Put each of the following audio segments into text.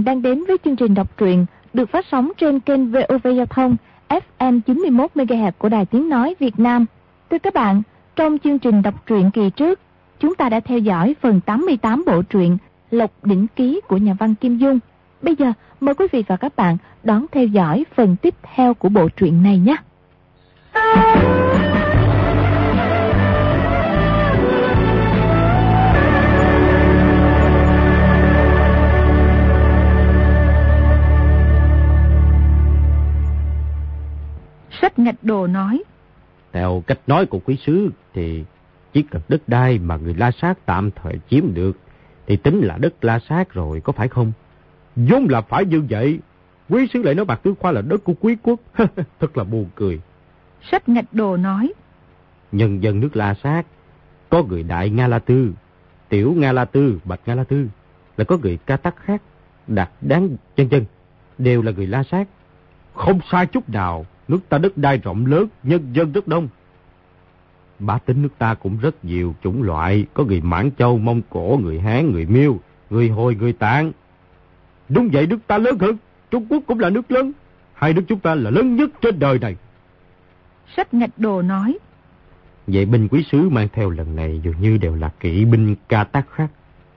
bạn đang đến với chương trình đọc truyện được phát sóng trên kênh VOV Giao thông FM 91 MHz của Đài Tiếng nói Việt Nam. Thưa các bạn, trong chương trình đọc truyện kỳ trước, chúng ta đã theo dõi phần 88 bộ truyện Lộc Đỉnh Ký của nhà văn Kim Dung. Bây giờ mời quý vị và các bạn đón theo dõi phần tiếp theo của bộ truyện này nhé. Sách Ngạch Đồ nói: theo cách nói của quý sứ thì chỉ cần đất đai mà người La Sát tạm thời chiếm được thì tính là đất La Sát rồi, có phải không? Vốn là phải như vậy. Quý sứ lại nói Bạc Tứ Khoa là đất của quý quốc. Thật là buồn cười. Sách Ngạch Đồ nói: nhân dân nước La Sát có người Đại Nga La Tư, Tiểu Nga La Tư, Bạch Nga La Tư, là có người Ca Tắc khác, Đạt Đáng chân chân, đều là người La Sát. Không sai chút nào. Nước ta đất đai rộng lớn, nhân dân rất đông. Bá tính nước ta cũng rất nhiều chủng loại, có người Mãn Châu, Mông Cổ, người Hán, người Miêu, người Hồi, người Tạng. Đúng vậy, nước ta lớn hơn, Trung Quốc cũng là nước lớn. Hai nước chúng ta là lớn nhất trên đời này. Sách Ngạch Đồ nói: vậy binh quý sứ mang theo lần này dường như đều là kỵ binh Ca Tắc khác.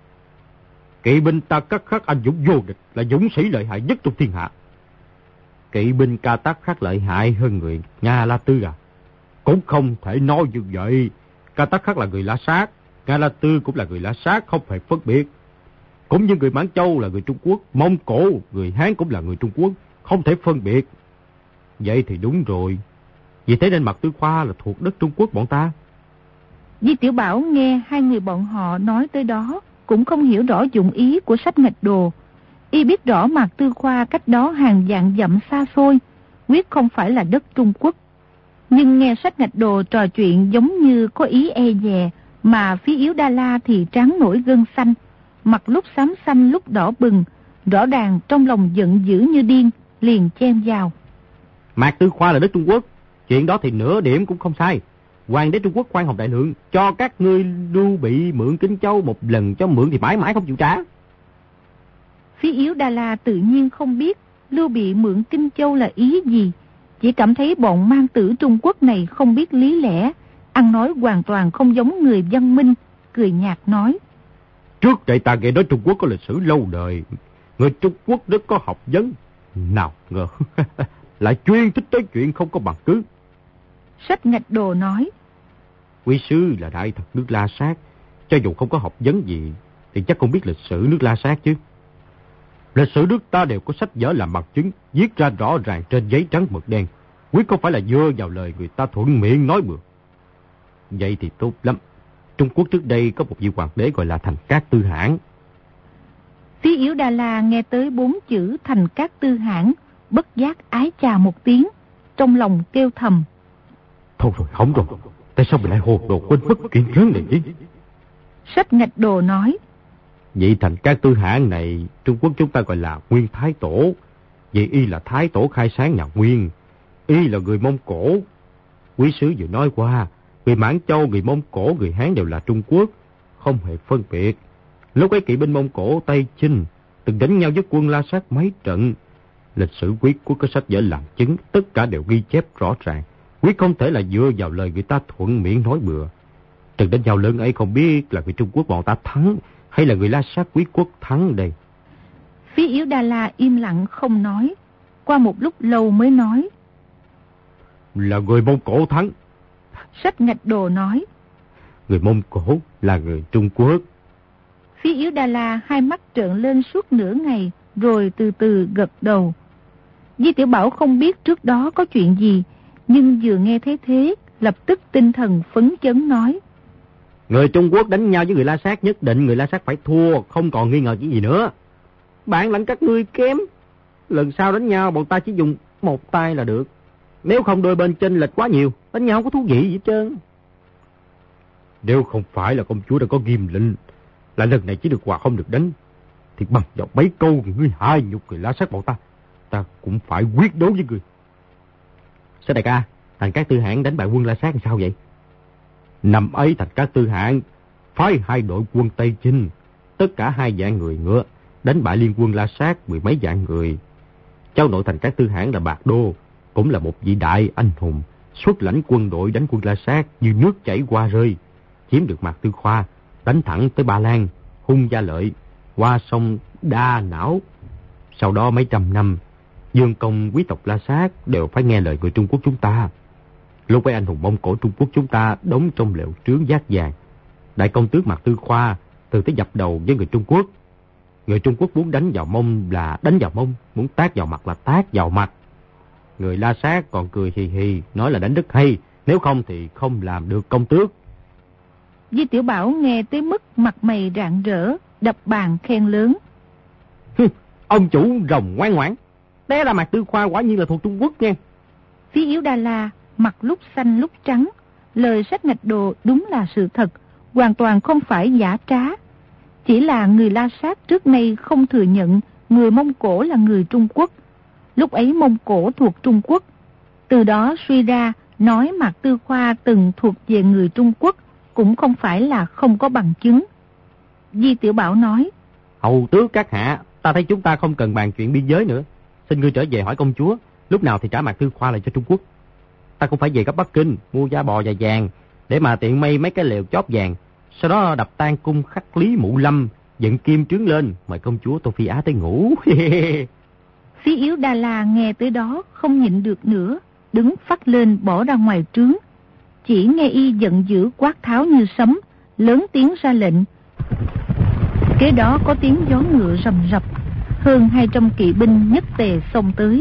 Kỵ binh ta Cắt Khắc anh dũng vô địch, là dũng sĩ lợi hại nhất trong thiên hạ. Kỵ binh Ca Tắc khác lợi hại hơn người Nga La Tư à? Cũng không thể nói như vậy. Ca Tắc khác là người La Sát, Nga La Tư cũng là người La Sát, không phải phân biệt. Cũng như người Mãn Châu là người Trung Quốc, Mông Cổ, người Hán cũng là người Trung Quốc, không thể phân biệt. Vậy thì đúng rồi. Vì thế nên Mạc Tứ Khoa là thuộc đất Trung Quốc bọn ta. Di Tiểu Bảo nghe hai người bọn họ nói tới đó cũng không hiểu rõ dụng ý của Sách Ngạch Đồ. Y biết rõ Mạc Tư Khoa cách đó hàng vạn dặm xa xôi, quyết không phải là đất Trung Quốc. Nhưng nghe Sách Ngạch Đồ trò chuyện giống như có ý e dè, mà phía Yếu Đa La thì trán nổi gân xanh, mặt lúc xám xanh lúc đỏ bừng, rõ ràng trong lòng giận dữ như điên, liền chen vào. Mạc Tư Khoa là đất Trung Quốc, chuyện đó thì nửa điểm cũng không sai. Hoàng đế Trung Quốc Khoan Hồng Đại Lượng cho các ngươi Lưu Bị mượn Kinh Châu một lần cho mượn thì mãi mãi không chịu trả. Phía Yếu Đa La tự nhiên không biết Lưu Bị mượn Kinh Châu là ý gì, chỉ cảm thấy bọn mang tử Trung Quốc này không biết lý lẽ, ăn nói hoàn toàn không giống người văn minh, cười nhạt nói: trước đây ta nghe nói Trung Quốc có lịch sử lâu đời, người Trung Quốc rất có học vấn, nào ngờ lại chuyên thích tới chuyện không có bằng cứ. Sách Ngạch Đồ nói: quý sứ là đại thật nước La Sát, cho dù không có học vấn gì thì chắc cũng biết lịch sử nước La Sát chứ. Lịch sử nước ta đều có sách vở làm bằng chứng, viết ra rõ ràng trên giấy trắng mực đen, quyết không phải là dưa vào lời người ta thuận miệng nói bừa. Vậy thì tốt lắm. Trung Quốc trước đây có một vị hoàng đế gọi là Thành Cát Tư Hãn. Phía Yếu Đa La nghe tới 4 chữ Thành Cát Tư Hãn, bất giác ái chà một tiếng, trong lòng kêu thầm: thôi rồi, hỏng rồi, tại sao mình lại hồ đồ quên mất chuyện lớn này chứ? Sách Ngạch Đồ nói: vị Thành Cát Tư Hãn này Trung Quốc chúng ta gọi là Nguyên Thái Tổ. Vì y là Thái Tổ khai sáng nhà Nguyên, y là người Mông Cổ. Quý sứ vừa nói qua, người Mãn Châu, người Mông Cổ, người Hán đều là Trung Quốc, không hề phân biệt. Lúc ấy kỵ binh Mông Cổ Tây Chinh từng đánh nhau với quân La Sát mấy trận. Lịch sử quyết quốc có sách vở làm chứng, tất cả đều ghi chép rõ ràng, quyết không thể là dựa vào lời người ta thuận miệng nói bừa. Trận đánh nhau lớn ấy không biết là người Trung Quốc bọn ta thắng hay là người La Sát quý quốc thắng đây. Phía Yếu Đa La im lặng không nói, qua một lúc lâu mới nói: là người Mông Cổ thắng. Sách Ngạch Đồ nói: người Mông Cổ là người Trung Quốc. Phía Yếu Đa La hai mắt trợn lên suốt nửa ngày, rồi từ từ gật đầu. Di Tiểu Bảo không biết trước đó có chuyện gì, nhưng vừa nghe thấy thế, lập tức tinh thần phấn chấn nói: người Trung Quốc đánh nhau với người La Sát, nhất định người La Sát phải thua, không còn nghi ngờ gì nữa. Bản lãnh các ngươi kém, lần sau đánh nhau bọn ta chỉ dùng một tay là được. Nếu không đôi bên chênh lệch quá nhiều, đánh nhau không có thú vị gì hết trơn. Nếu không phải là công chúa đã có nghiêm lệnh là lần này chỉ được quà không được đánh, thì bằng vào mấy câu ngươi hai nhục người La Sát bọn ta, ta cũng phải quyết đấu với ngươi. Sao đại ca, Thành Cát Tư Hãn đánh bại quân La Sát làm sao vậy? Năm ấy Thành Cát Tư Hãn phái hai đội quân Tây Chinh, tất cả 2 vạn người ngựa, đánh bại liên quân La Sát 10 mấy vạn người. Cháu nội Thành Cát Tư Hãn là Bạc Đô, cũng là một vị đại anh hùng, xuất lãnh quân đội đánh quân La Sát như nước chảy qua rơi, chiếm được Mạc Tư Khoa, đánh thẳng tới Ba Lan, Hung Gia Lợi, qua sông Đa Não. Sau đó mấy trăm năm, Dương công quý tộc La Sát đều phải nghe lời người Trung Quốc chúng ta. Lúc ấy anh hùng Mông Cổ Trung Quốc chúng ta đóng trong lều trướng Giác Vàng. Đại công tước Mạc Tư Khoa từ tới dập đầu với người Trung Quốc. Người Trung Quốc muốn đánh vào mông là đánh vào mông, muốn tát vào mặt là tát vào mặt. Người La Sát còn cười hì hì, nói là đánh rất hay, nếu không thì không làm được công tước. Di Tiểu Bảo nghe tới mức mặt mày rạng rỡ, đập bàn khen lớn. Ông chủ rồng ngoan ngoãn, té ra Mạc Tư Khoa quả nhiên là thuộc Trung Quốc nha. Phí Yếu Đa La mặt lúc xanh lúc trắng, lời Sách Ngạch Đồ đúng là sự thật, hoàn toàn không phải giả trá. Chỉ là người La Sát trước nay không thừa nhận người Mông Cổ là người Trung Quốc. Lúc ấy Mông Cổ thuộc Trung Quốc. Từ đó suy ra nói Mạc Tư Khoa từng thuộc về người Trung Quốc cũng không phải là không có bằng chứng. Di Tiểu Bảo nói: Hầu tước các hạ, ta thấy chúng ta không cần bàn chuyện biên giới nữa. Xin ngươi trở về hỏi công chúa, lúc nào thì trả Mạc Tư Khoa lại cho Trung Quốc. Ta cũng phải về gấp Bắc Kinh, mua da bò và vàng, để mà tiện may mấy cái lều chóp vàng. Sau đó đập tan cung Khắc Lý Mụ Lâm, dựng kim trướng lên, mời công chúa Tô Phi Á tới ngủ. Phí Yếu Đa La nghe tới đó không nhịn được nữa, đứng phắt lên bỏ ra ngoài trướng. Chỉ nghe y giận dữ quát tháo như sấm, lớn tiếng ra lệnh. Kế đó có tiếng gió ngựa rầm rập, hơn 200 kỵ binh nhất tề xông tới.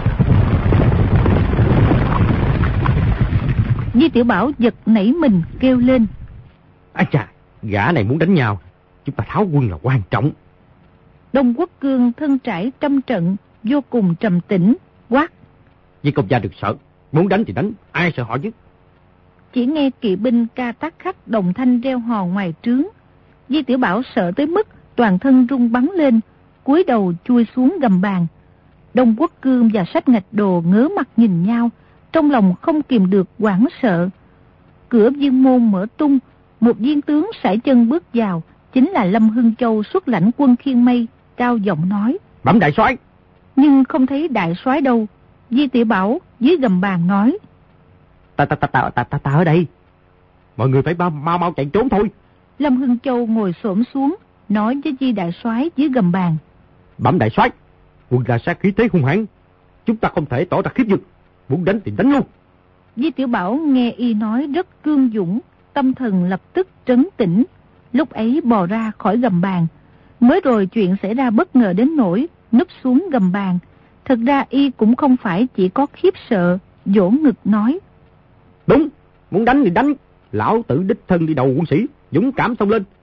Di Tiểu Bảo giật nảy mình kêu lên: Ái chà, gã này muốn đánh nhau, chúng ta tháo quân là quan trọng. Đông Quốc Cương thân trải trăm trận, vô cùng trầm tĩnh, quát: Vì công gia được sợ, muốn đánh thì đánh, ai sợ họ chứ. Chỉ nghe kỵ binh ca tác khắc đồng thanh reo hò ngoài trướng. Di Tiểu Bảo sợ tới mức toàn thân rung bắn lên, cúi đầu chui xuống gầm bàn. Đông Quốc Cương và Sách Ngạch Đồ ngớ mặt nhìn nhau, trong lòng không kìm được hoảng sợ. Cửa viên môn mở tung, một viên tướng sải chân bước vào, chính là Lâm Hưng Châu xuất lãnh quân Khiên Mây, cao giọng nói: Bẩm đại soái. Nhưng không thấy đại soái đâu. Di Tiểu Bảo dưới gầm bàn nói: Ta ở đây. Mọi người phải mau chạy trốn thôi. Lâm Hưng Châu ngồi xổm xuống, nói với Di đại soái dưới gầm bàn: Bẩm đại soái, quân La Sát khí thế hung hãn, chúng ta không thể tỏ ra khiếp nhược, muốn đánh thì đánh luôn. Di Tiểu Bảo nghe y nói rất cương dũng, tâm thần lập tức trấn tĩnh, lúc ấy bò ra khỏi gầm bàn. Mới rồi chuyện xảy ra bất ngờ đến nỗi núp xuống gầm bàn. Thật ra y cũng không phải chỉ có khiếp sợ, vỗ ngực nói: Đúng, muốn đánh thì đánh, lão tử đích thân đi đầu quân sĩ, dũng cảm xông lên.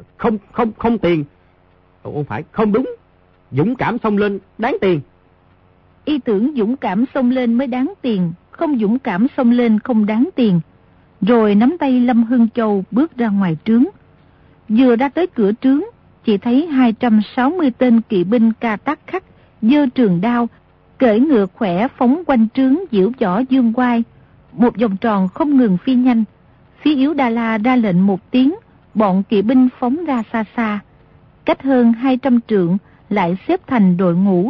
Không tiền. Không phải, không đúng, dũng cảm xông lên đáng tiền. Y tưởng dũng cảm xông lên mới đáng tiền, không dũng cảm xông lên không đáng tiền. Rồi nắm tay Lâm Hưng Châu bước ra ngoài trướng. Vừa ra tới cửa trướng, chỉ thấy 260 tên kỵ binh ca tác khắc, giơ trường đao, cưỡi ngựa khỏe phóng quanh trướng diễu võ dương oai, một vòng tròn không ngừng phi nhanh. Phí Yếu Đa La ra lệnh một tiếng, bọn kỵ binh phóng ra xa xa. Cách hơn 200 trượng lại xếp thành đội ngũ,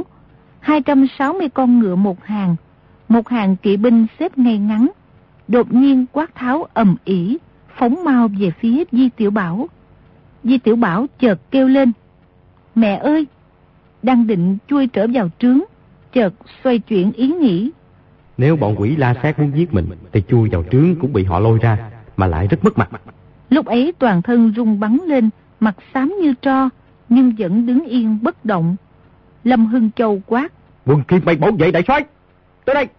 260 con ngựa một hàng kỵ binh xếp ngay ngắn. Đột nhiên quát tháo ầm ĩ, phóng mau về phía Di Tiểu Bảo. Di Tiểu Bảo chợt kêu lên: Mẹ ơi! Đang định chui trở vào trướng, chợt xoay chuyển ý nghĩ. Nếu bọn quỷ La Sát muốn giết mình thì chui vào trướng cũng bị họ lôi ra, mà lại rất mất mặt. Lúc ấy toàn thân rung bắn lên, mặt xám như tro, nhưng vẫn đứng yên bất động. Lâm Hưng Châu quát: Quân Khiên Mây bảo vệ đại soái, tới đây!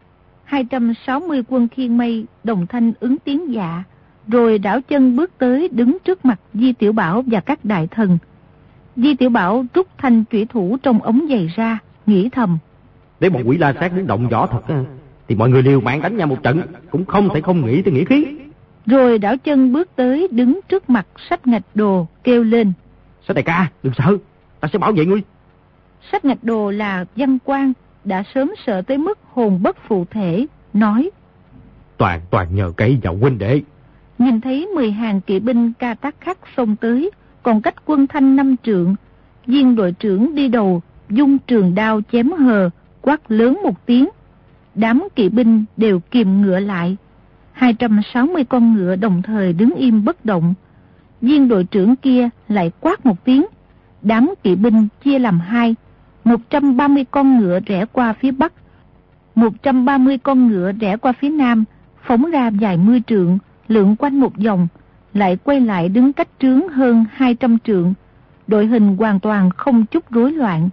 260 quân Khiên Mây đồng thanh ứng tiếng dạ, rồi đảo chân bước tới đứng trước mặt Di Tiểu Bảo và các đại thần. Di Tiểu Bảo rút thanh chủy thủ trong ống giày ra, nghĩ thầm: Nếu bọn quỷ La Sát muốn động võ thật thì mọi người liều mạng đánh nhau một trận, cũng không thể không nghĩ tới nghĩa khí. Rồi đảo chân bước tới đứng trước mặt Sách Ngạch Đồ, kêu lên: Sách đại ca, đừng sợ, ta sẽ bảo vệ ngươi. Sách Ngạch Đồ là văn quan, đã sớm sợ tới mức hồn bất phụ thể, nói: Toàn nhờ cậy vào huynh đệ. Nhìn thấy 10 hàng kỵ binh ca tác khắc xông tới, còn cách quân Thanh 5 trượng, Viên đội trưởng đi đầu, dung trường đao chém hờ, quát lớn một tiếng. Đám kỵ binh đều kìm ngựa lại. 260 con ngựa đồng thời đứng im bất động. Viên đội trưởng kia lại quát một tiếng. Đám kỵ binh chia làm hai. 130 con ngựa rẽ qua phía bắc, 130 con ngựa rẽ qua phía nam, phóng ra vài mươi trượng, lượn quanh một vòng, lại quay lại đứng cách trướng hơn 200 trượng. Đội hình hoàn toàn không chút rối loạn.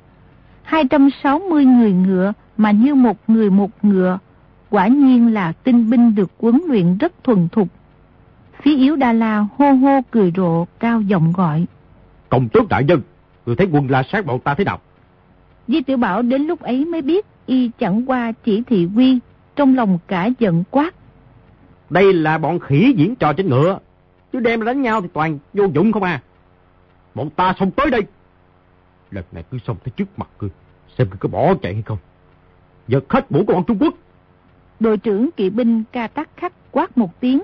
260 người ngựa mà như một người một ngựa, quả nhiên là tinh binh được huấn luyện rất thuần thục. Phía Yếu Đa La hô hô cười rộ, cao giọng gọi: Công tước đại nhân, người thấy quân La Sát bọn ta thế nào? Di Tiểu Bảo đến lúc ấy mới biết y chẳng qua chỉ thị quy, trong lòng cả giận quát: Đây là bọn khỉ diễn trò trên ngựa, chứ đem đánh nhau thì toàn vô dụng không à. Bọn ta xông tới đây. Lần này cứ xông tới trước mặt ngươi, xem ngươi có bỏ chạy hay không. Giật hết mũ của bọn Trung Quốc. Đội trưởng kỵ binh Ca Tắc Khắc quát một tiếng,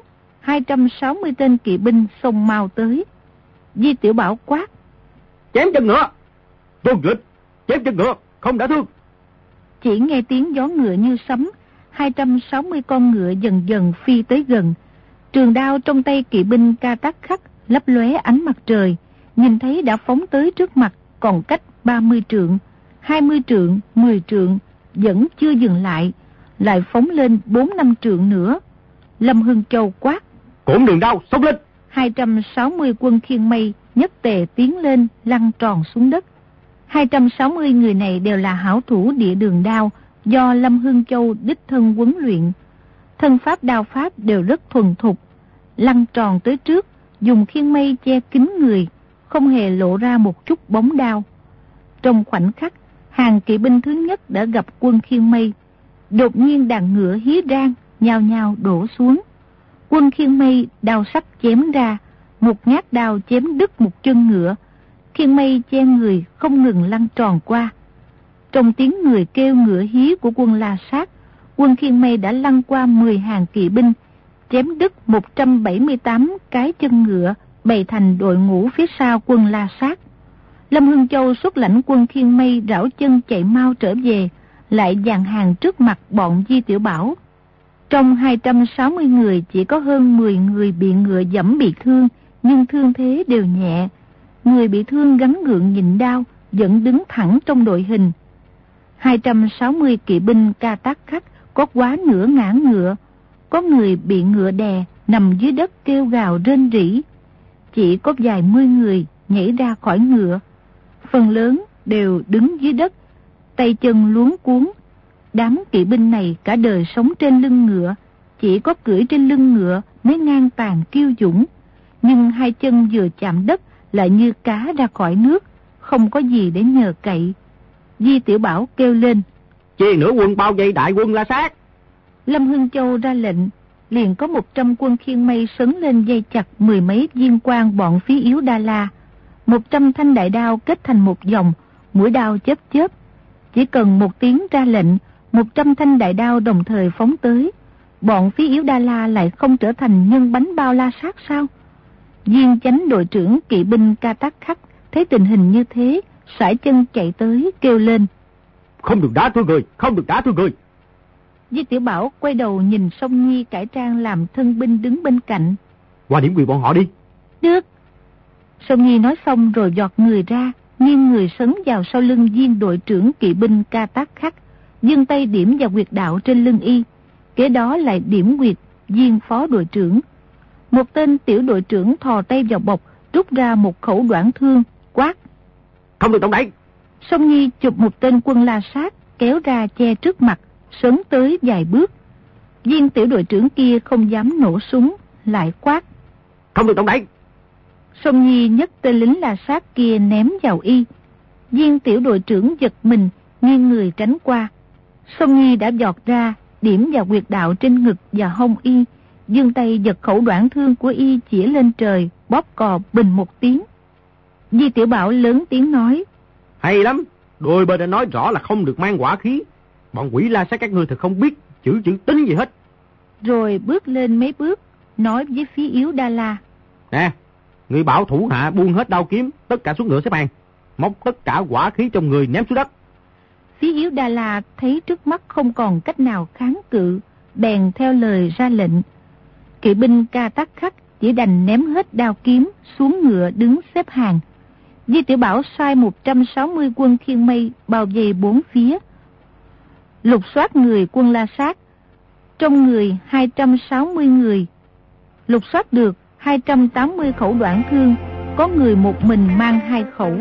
260 tên kỵ binh xông mau tới. Di Tiểu Bảo quát: Chém chân ngựa. Tuân lệnh, chém chân ngựa, không đã thương. Chỉ nghe tiếng gió ngựa như sấm, 260 con ngựa dần dần phi tới gần. Trường đao trong tay kỵ binh Ca Tắc Khắc lấp lóe ánh mặt trời, nhìn thấy đã phóng tới trước mặt, còn cách 30 trượng, 20 trượng, 10 trượng, vẫn chưa dừng lại, lại phóng lên 4-5 trượng nữa. Lâm Hưng Châu quát: Cổn đường đao, xông lên. 260 quân khiên mây nhất tề tiến lên, lăn tròn xuống đất. 260 người này đều là hảo thủ địa đường đao, do Lâm Hưng Châu đích thân huấn luyện. Thân pháp đao pháp đều rất thuần thục, lăn tròn tới trước, dùng khiên mây che kín người, không hề lộ ra một chút bóng đao. Trong khoảnh khắc, hàng kỵ binh thứ nhất đã gặp quân khiên mây. Đột nhiên đàn ngựa hí rang, nhao nhao đổ xuống. Quân khiên mây đao sắc chém ra, một nhát đao chém đứt một chân ngựa. Khiên mây che người không ngừng lăn tròn qua. Trong tiếng người kêu ngựa hí của quân La Sát, quân khiên mây đã lăn qua 10 hàng kỵ binh, chém đứt 178 cái chân ngựa, bày thành đội ngũ phía sau quân La Sát. Lâm Hưng Châu xuất lãnh quân khiên mây rảo chân chạy mau trở về, lại dàn hàng trước mặt bọn Di Tiểu Bảo. Trong 260 người chỉ có hơn 10 người bị ngựa giẫm bị thương, nhưng thương thế đều nhẹ. Người bị thương gắng gượng nhịn đau, vẫn đứng thẳng trong đội hình. 260 kỵ binh Ca Tắc Khắc có quá nửa ngã ngựa, có người bị ngựa đè nằm dưới đất kêu gào rên rỉ. Chỉ có vài mươi người nhảy ra khỏi ngựa, phần lớn đều đứng dưới đất, tay chân luống cuống. Đám kỵ binh này cả đời sống trên lưng ngựa, chỉ có cưỡi trên lưng ngựa mới ngang tàn kiêu dũng, nhưng hai chân vừa chạm đất lại như cá ra khỏi nước, không có gì để nhờ cậy. Di Tiểu Bảo kêu lên: Chia nửa quân bao vây đại quân La Sát. Lâm Hưng Châu ra lệnh, liền có 100 quân khiên mây sấn lên dây chặt 10 mấy viên quan bọn phía Yếu Đa La. 100 thanh đại đao kết thành một vòng, mũi đao chớp chớp. Chỉ cần một tiếng ra lệnh, 100 thanh đại đao đồng thời phóng tới. Bọn phía Yếu Đa La lại không trở thành nhân bánh bao La Sát sao? Viên chánh đội trưởng kỵ binh Ca Tắc Khắc thấy tình hình như thế, sải chân chạy tới kêu lên: Không được đá thưa người, không được đá thưa người. Di Tiểu Bảo quay đầu nhìn Song Nhi cải trang làm thân binh đứng bên cạnh: Qua điểm quyền bọn họ đi. Được. Song Nhi nói xong rồi giọt người ra, nghiêng người sấn vào sau lưng viên đội trưởng kỵ binh Ca Tắc Khắc, giương tay điểm vào huyệt đạo trên lưng y, kế đó lại điểm huyệt viên phó đội trưởng. Một tên tiểu đội trưởng thò tay vào bọc, rút ra một khẩu đoạn thương, quát: Không được động đậy. Song Nhi chụp một tên quân La Sát kéo ra che trước mặt, sấn tới vài bước. Viên tiểu đội trưởng kia không dám nổ súng, lại quát: Không được động đậy. Song Nhi nhấc tên lính La Sát kia ném vào y. Viên tiểu đội trưởng giật mình, nghiêng người tránh qua. Song Nhi đã giọt ra, điểm vào huyệt đạo trên ngực và hông y, giương tay giật khẩu đoạn thương của y chĩa lên trời, bóp cò bình một tiếng. Di Tiểu Bảo lớn tiếng nói: Hay lắm, đôi bên đã nói rõ là không được mang hỏa khí. Bọn quỷ La Sát các ngươi thật không biết chữ tính gì hết. Rồi bước lên mấy bước, nói với phía Yếu Đa La: Nè, người bảo thủ hạ buông hết đao kiếm, tất cả xuống ngựa xếp hàng. móc tất cả hỏa khí trong người ném xuống đất. Phí Yếu Đa La thấy trước mắt không còn cách nào kháng cự, bèn theo lời ra lệnh. Kỵ binh Ca Tắc Khắc chỉ đành ném hết đao kiếm xuống ngựa đứng xếp hàng. Di Tiểu Bảo sai 160 quân khiên mây bao vây bốn phía, lục soát người quân La Sát. Trong người 260 người, lục soát được 280 khẩu đoạn thương, có người một mình mang 2 khẩu.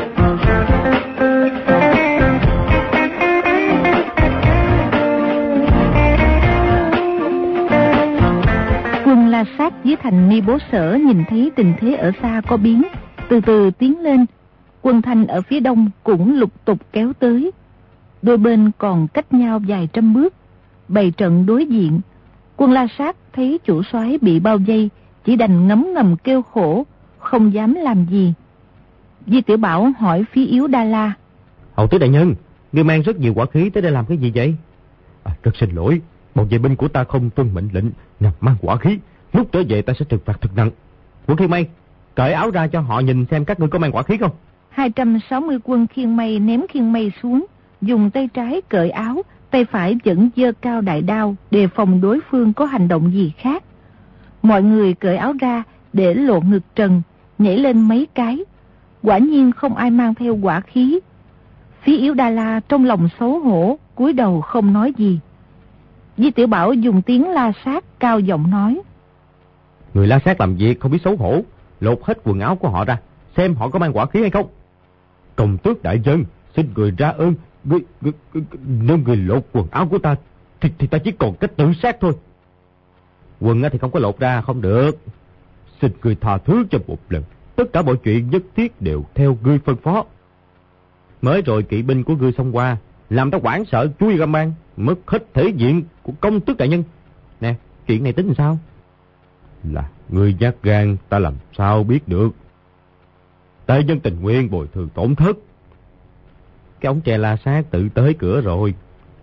Quân La Sát dưới thành Ni Bố Sở nhìn thấy tình thế ở xa có biến, từ từ tiến lên. Quân Thanh ở phía đông cũng lục tục kéo tới. Đôi bên còn cách nhau vài trăm bước, bày trận đối diện. Quân La Sát thấy chủ soái bị bao vây, chỉ đành ngấm ngầm kêu khổ, không dám làm gì. Di Tiểu Bảo hỏi Phí Yếu Đa La: Hầu tứ đại nhân, ngươi mang rất nhiều hỏa khí tới đây làm cái gì vậy? Rất xin lỗi, bọn vệ binh của ta không tuân mệnh lệnh nằm mang hỏa khí, lúc trở về ta sẽ trừng phạt thật nặng. Quân khiên mây, cởi áo ra cho họ nhìn xem các ngươi có mang hỏa khí không. 260 quân khiên mây ném khiên mây xuống, dùng tay trái cởi áo, tay phải vẫn giơ cao đại đao, đề phòng đối phương có hành động gì khác. Mọi người cởi áo ra để lộ ngực trần, nhảy lên mấy cái. Quả nhiên không ai mang theo hỏa khí. Phí Yếu Đa La trong lòng xấu hổ, cúi đầu không nói gì. Di Tiểu Bảo dùng tiếng La Sát cao giọng nói: Người La Sát làm việc không biết xấu hổ, lột hết quần áo của họ ra, xem họ có mang hỏa khí hay không. Công tước đại nhân, xin người ra ơn, nếu người lột quần áo của ta thì ta chỉ còn cách tự sát thôi. Quần thì không có lột ra không được. Xin người tha thứ cho một lần, tất cả mọi chuyện nhất thiết đều theo ngươi phân phó. Mới rồi kỵ binh của ngươi xông qua, làm ta hoảng sợ chui ra mang, mất hết thể diện của công tước đại nhân. Nè, chuyện này tính làm sao? Là ngươi nhát gan, ta làm sao biết được. Đại nhân tình nguyện bồi thường tổn thất. Cái ống tre La Sát tự tới cửa rồi.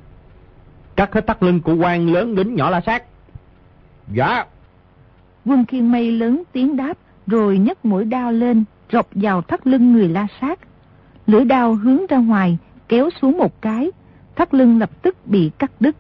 Cắt hết thắt lưng của quan lớn lính nhỏ La Sát. Dạ. Quân khiên mây lớn tiếng đáp, rồi nhấc mũi đao lên, rọc vào thắt lưng người La Sát. Lưỡi đao hướng ra ngoài, kéo xuống một cái, thắt lưng lập tức bị cắt đứt.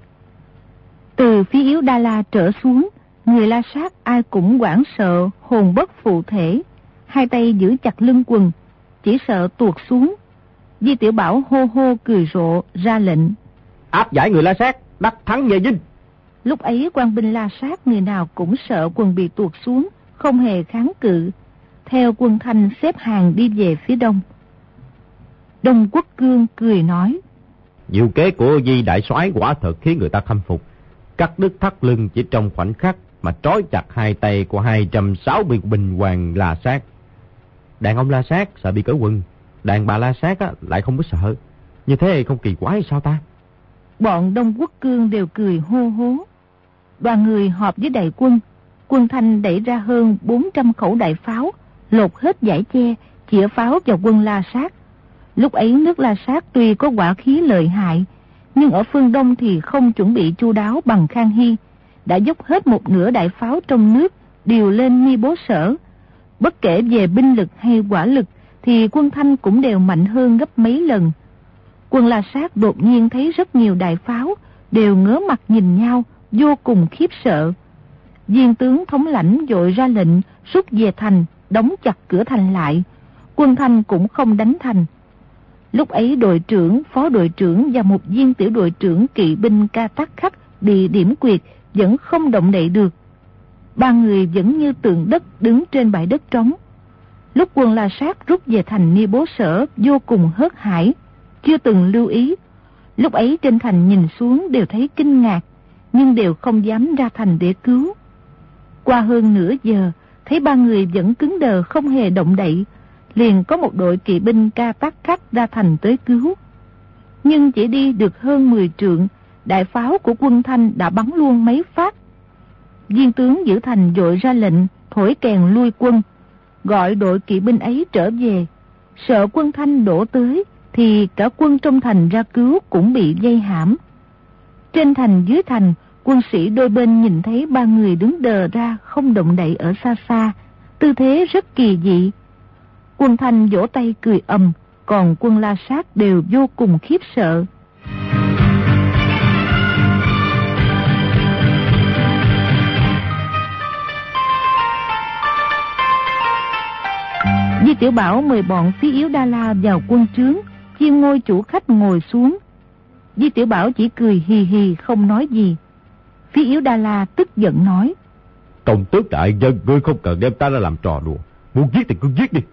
Từ Phí Yếu Đa La trở xuống, người La Sát ai cũng hoảng sợ, hồn bất phụ thể, hai tay giữ chặt lưng quần, chỉ sợ tuột xuống. Di Tiểu Bảo hô hô cười rộ ra lệnh: Áp giải người La Sát, đắc thắng về dinh. Lúc ấy quan binh La Sát người nào cũng sợ quần bị tuột xuống, không hề kháng cự, theo quân Thanh xếp hàng đi về phía đông. Đông Quốc Cương cười nói: Diệu kế của Di đại soái quả thật khiến người ta khâm phục. Cắt đứt thắt lưng chỉ trong khoảnh khắc mà trói chặt hai tay của 260 binh hoàng La Sát. Đàn ông La Sát sợ bị cởi quần, đàn bà La Sát lại không có sợ. Như thế không kỳ quái sao ta? Bọn Đông Quốc Cương đều cười hô hố. Đoàn người họp với đại quân. Quân Thanh đẩy ra hơn 400 khẩu đại pháo, lột hết dải che, chĩa pháo vào quân La Sát. Lúc ấy nước La Sát tuy có hỏa khí lợi hại, nhưng ở phương Đông thì không chuẩn bị chu đáo bằng Khang Hy, đã dốc hết một nửa đại pháo trong nước điều lên Ni Bố Sở. Bất kể về binh lực hay hỏa lực thì quân Thanh cũng đều mạnh hơn gấp mấy lần. Quân La Sát đột nhiên thấy rất nhiều đại pháo, đều ngớ mặt nhìn nhau, vô cùng khiếp sợ. Viên tướng thống lãnh vội ra lệnh rút về thành, đóng chặt cửa thành lại. Quân Thanh cũng không đánh thành. Lúc ấy đội trưởng, phó đội trưởng và một viên tiểu đội trưởng kỵ binh Ca Tắc Khắc bị điểm quyệt, vẫn không động đậy được. Ba người vẫn như tượng đất đứng trên bãi đất trống. Lúc quân La Sát rút về thành Ni Bố Sở vô cùng hớt hải, chưa từng lưu ý. Lúc ấy trên thành nhìn xuống đều thấy kinh ngạc, nhưng đều không dám ra thành để cứu. Qua hơn nửa giờ, thấy ba người vẫn cứng đờ không hề động đậy, liền có một đội kỵ binh Ca Tắc Khắc ra thành tới cứu. Nhưng chỉ đi được hơn 10 trượng, đại pháo của quân Thanh đã bắn luôn mấy phát. Viên tướng giữ thành vội ra lệnh thổi kèn lui quân, gọi đội kỵ binh ấy trở về. Sợ quân Thanh đổ tới thì cả quân trong thành ra cứu cũng bị vây hãm. Trên thành dưới thành, quân sĩ đôi bên nhìn thấy ba người đứng đờ ra không động đậy ở xa xa, tư thế rất kỳ dị. Quân Thanh vỗ tay cười ầm, còn quân La Sát đều vô cùng khiếp sợ. Di Tiểu Bảo mời bọn Phí Yếu Đa La vào quân trướng, chiên ngôi chủ khách ngồi xuống. Di Tiểu Bảo chỉ cười hì hì không nói gì. Phí Yếu Đa La tức giận nói: Công tước đại nhân, ngươi không cần đem ta ra làm trò đùa, muốn giết thì cứ giết đi.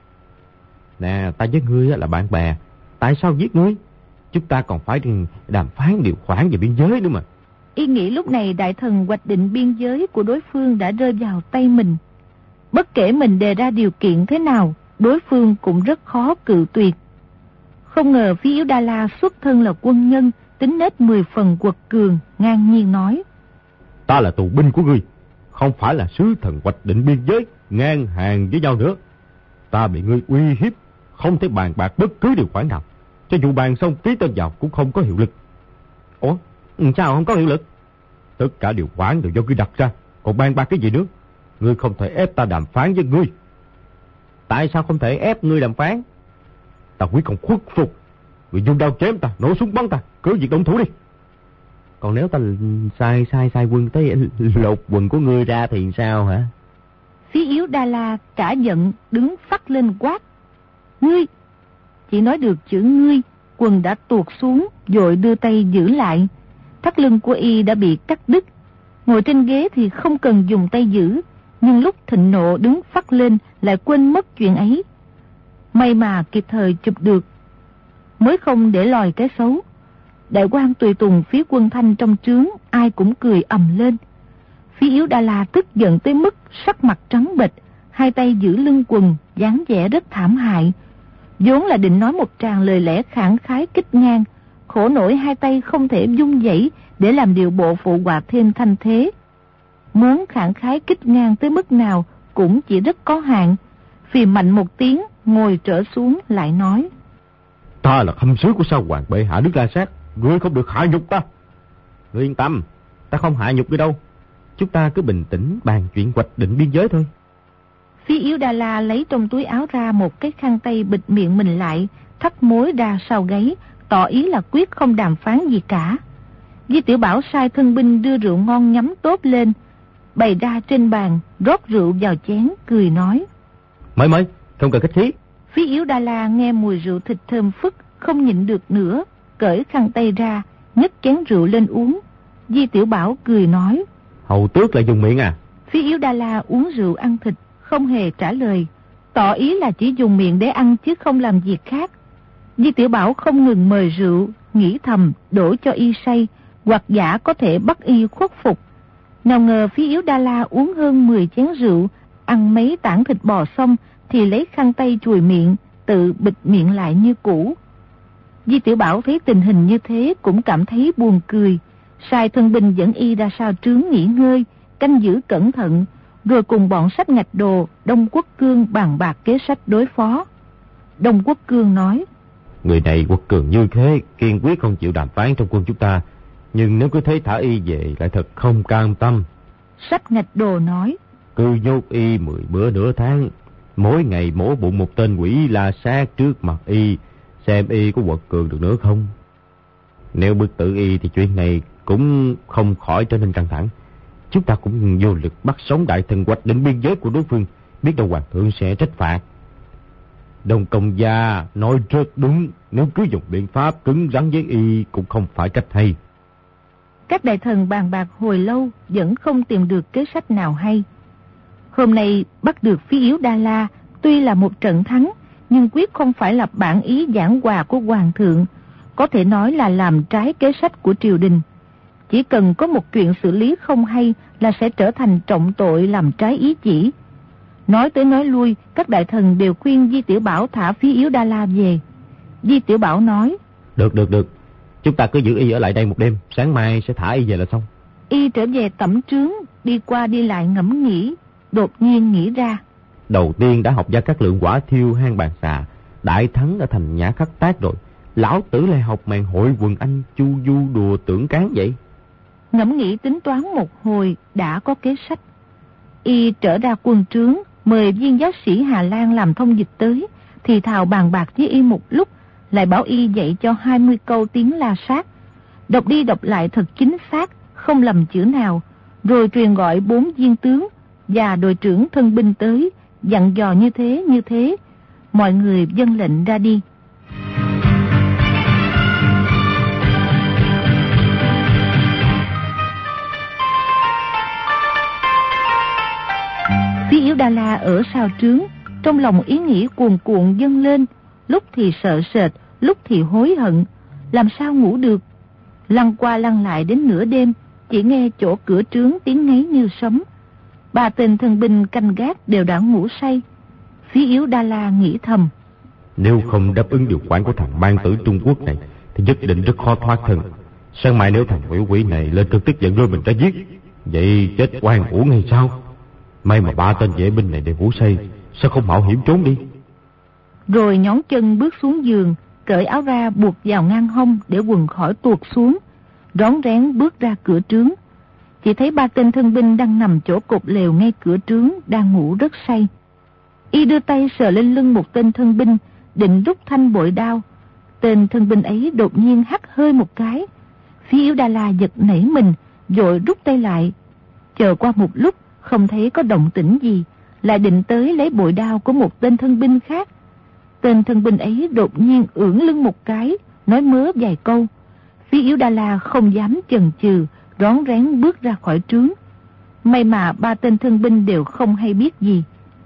Nè, ta với ngươi là bạn bè, tại sao giết ngươi? Chúng ta còn phải đàm phán điều khoản về biên giới nữa mà. Y nghĩ lúc này đại thần hoạch định biên giới của đối phương đã rơi vào tay mình. Bất kể mình đề ra điều kiện thế nào, đối phương cũng rất khó cự tuyệt. Không ngờ Phí Yếu Đa La xuất thân là quân nhân, tính nết 10 phần quật cường, ngang nhiên nói: Ta là tù binh của ngươi, không phải là sứ thần hoạch định biên giới, ngang hàng với nhau nữa. Ta bị ngươi uy hiếp, không thể bàn bạc bất cứ điều khoản nào. Cho dù bàn xong ký tên vào cũng không có hiệu lực. Ủa, sao không có hiệu lực? Tất cả điều khoản đều do ngươi đặt ra, còn bàn bạc cái gì nữa? Ngươi không thể ép ta đàm phán với ngươi. Tại sao không thể ép ngươi đàm phán? Ta quyết không khuất phục. Ngươi dùng đao chém ta, nổ súng bắn ta, cứ việc động thủ đi. Còn nếu ta sai quân tới lột quần của ngươi ra thì sao hả? Phí Yếu Đa La cả giận đứng phắt lên quát: Ngươi! Chỉ nói được chữ ngươi, quần đã tuột xuống, vội đưa tay giữ lại. Thắt lưng của y đã bị cắt đứt. Ngồi trên ghế thì không cần dùng tay giữ, nhưng lúc thịnh nộ đứng phắt lên lại quên mất chuyện ấy. May mà kịp thời chụp được, mới không để lòi cái xấu. Đại quan tùy tùng phía quân Thanh trong trướng ai cũng cười ầm lên. Phí Yếu Đa La tức giận tới mức sắc mặt trắng bệch, hai tay giữ lưng quần, dáng vẻ rất thảm hại. Vốn là định nói một tràng lời lẽ khẳng khái kích ngang, khổ nổi hai tay không thể vung vẩy để làm điệu bộ phụ họa thêm thanh thế. Muốn khẳng khái kích ngang tới mức nào cũng chỉ rất có hạn. Phì mạnh một tiếng, ngồi trở xuống lại nói: Ta là khâm sứ của Sa Hoàng bệ hạ nước La Sát, ngươi không được hạ nhục ta. Ngươi yên tâm, ta không hạ nhục ngươi đâu. Chúng ta cứ bình tĩnh bàn chuyện hoạch định biên giới thôi. Phí Yếu Đa La lấy trong túi áo ra một cái khăn tay bịt miệng mình lại, thắt mối ra sau gáy, tỏ ý là quyết không đàm phán gì cả. Di Tiểu Bảo sai thân binh đưa rượu ngon nhắm tốt lên, bày ra trên bàn, rót rượu vào chén, cười nói: Mới, không cần khách khí. Phí Yếu Đa La nghe mùi rượu thịt thơm phức, không nhịn được nữa, cởi khăn tay ra, nhấc chén rượu lên uống. Di Tiểu Bảo cười nói: Hầu tước lại dùng miệng à? Phí Yếu Đa La uống rượu ăn thịt, không hề trả lời, tỏ ý là chỉ dùng miệng để ăn chứ không làm việc khác. Di Tiểu Bảo không ngừng mời rượu, nghĩ thầm đổ cho y say, hoặc giả có thể bắt y khuất phục. Nào ngờ Phí Yếu Đa La uống hơn 10 chén rượu, ăn mấy tảng thịt bò xong thì lấy khăn tay chùi miệng, tự bịt miệng lại như cũ. Di Tiểu Bảo thấy tình hình như thế cũng cảm thấy buồn cười, sai thân binh dẫn y ra sau trướng nghỉ ngơi, canh giữ cẩn thận, rồi cùng bọn Sách Ngạch Đồ, Đông Quốc Cương bàn bạc kế sách đối phó. Đông Quốc Cương nói: Người này quật cường như thế, kiên quyết không chịu đàm phán trong quân chúng ta, nhưng nếu cứ thế thả y về lại thật không cam tâm. Sách Ngạch Đồ nói: Cứ nhốt y 10 bữa nửa tháng, mỗi ngày mổ bụng một tên quỷ La Sát trước mặt y, xem y có quật cường được nữa không. Nếu bức tử y thì chuyện này cũng không khỏi trở nên căng thẳng. Chúng ta cũng vô lực bắt sống đại thần hoạch định biên giới của đối phương, biết đâu hoàng thượng sẽ trách phạt. Đông Công Gia nói rất đúng, nếu cứ dùng biện pháp cứng rắn với y cũng không phải cách hay. Các đại thần bàn bạc hồi lâu vẫn không tìm được kế sách nào hay. Hôm nay bắt được Phí Yếu Đa La tuy là một trận thắng, nhưng quyết không phải là bản ý giảng hòa của hoàng thượng, có thể nói là làm trái kế sách của triều đình. Chỉ cần có một chuyện xử lý không hay là sẽ trở thành trọng tội làm trái ý chỉ. Nói tới nói lui, các đại thần đều khuyên Di Tiểu Bảo thả Phí Yếu Đa La về. Di Tiểu Bảo nói: Được. Chúng ta cứ giữ y ở lại đây một đêm, sáng mai sẽ thả y về là xong. Y trở về tẩm trướng, đi qua đi lại ngẫm nghĩ, đột nhiên nghĩ ra. Đầu tiên đã học Gia Cát Lượng quả thiêu hang bàn xà, đại thắng ở thành Nhã Khắc Tác rồi, lão tử lại học màn hội quần anh chu du đùa tưởng cán vậy. Ngẫm nghĩ tính toán một hồi đã có kế sách. Y trở ra quân trướng, mời viên giáo sĩ Hà Lan làm thông dịch tới, thì thào bàn bạc với y một lúc, lại bảo y dạy cho 20 câu tiếng La Sát, đọc đi đọc lại thật chính xác, không lầm chữ nào, rồi truyền gọi 4 viên tướng và đội trưởng thân binh tới, dặn dò như thế. Mọi người vâng lệnh ra đi. Phí Yếu Đa La ở sau trướng, trong lòng ý nghĩ cuồn cuộn dâng lên, lúc thì sợ sệt, lúc thì hối hận, làm sao ngủ được. Lăn qua lăn lại đến nửa đêm, chỉ nghe chỗ cửa trướng tiếng ngáy như sấm. 3 tên thân binh canh gác đều đã ngủ say. Phí Yếu Đa La nghĩ thầm: nếu không đáp ứng điều khoản của thằng mang tử Trung Quốc này thì nhất định rất khó thoát thân. Sáng mai nếu thằng quỷ này lên cơn tức giận rồi mình đã giết, vậy chết oan uổng hay sao? May mà 3 tên vệ binh này đều ngủ say, sao không mạo hiểm trốn đi? Rồi nhón chân bước xuống giường, cởi áo ra buộc vào ngang hông để quần khỏi tuột xuống, rón rén bước ra cửa trướng. Chỉ thấy 3 tên thân binh đang nằm chỗ cột lều ngay cửa trướng, đang ngủ rất say. Y đưa tay sờ lên lưng một tên thân binh, định rút thanh bội đao. Tên thân binh ấy đột nhiên hắt hơi một cái. Phí Yếu Đa La giật nảy mình, vội rút tay lại. Chờ qua một lúc không thấy có động tĩnh gì, lại định tới lấy bội đao của một tên thân binh khác. Tên thân binh ấy đột nhiên ưỡn lưng một cái, nói mớ vài câu. Phí Yếu Đa La không dám chần chừ, rón rén bước ra khỏi trướng. May mà 3 tên thân binh đều không hay biết gì.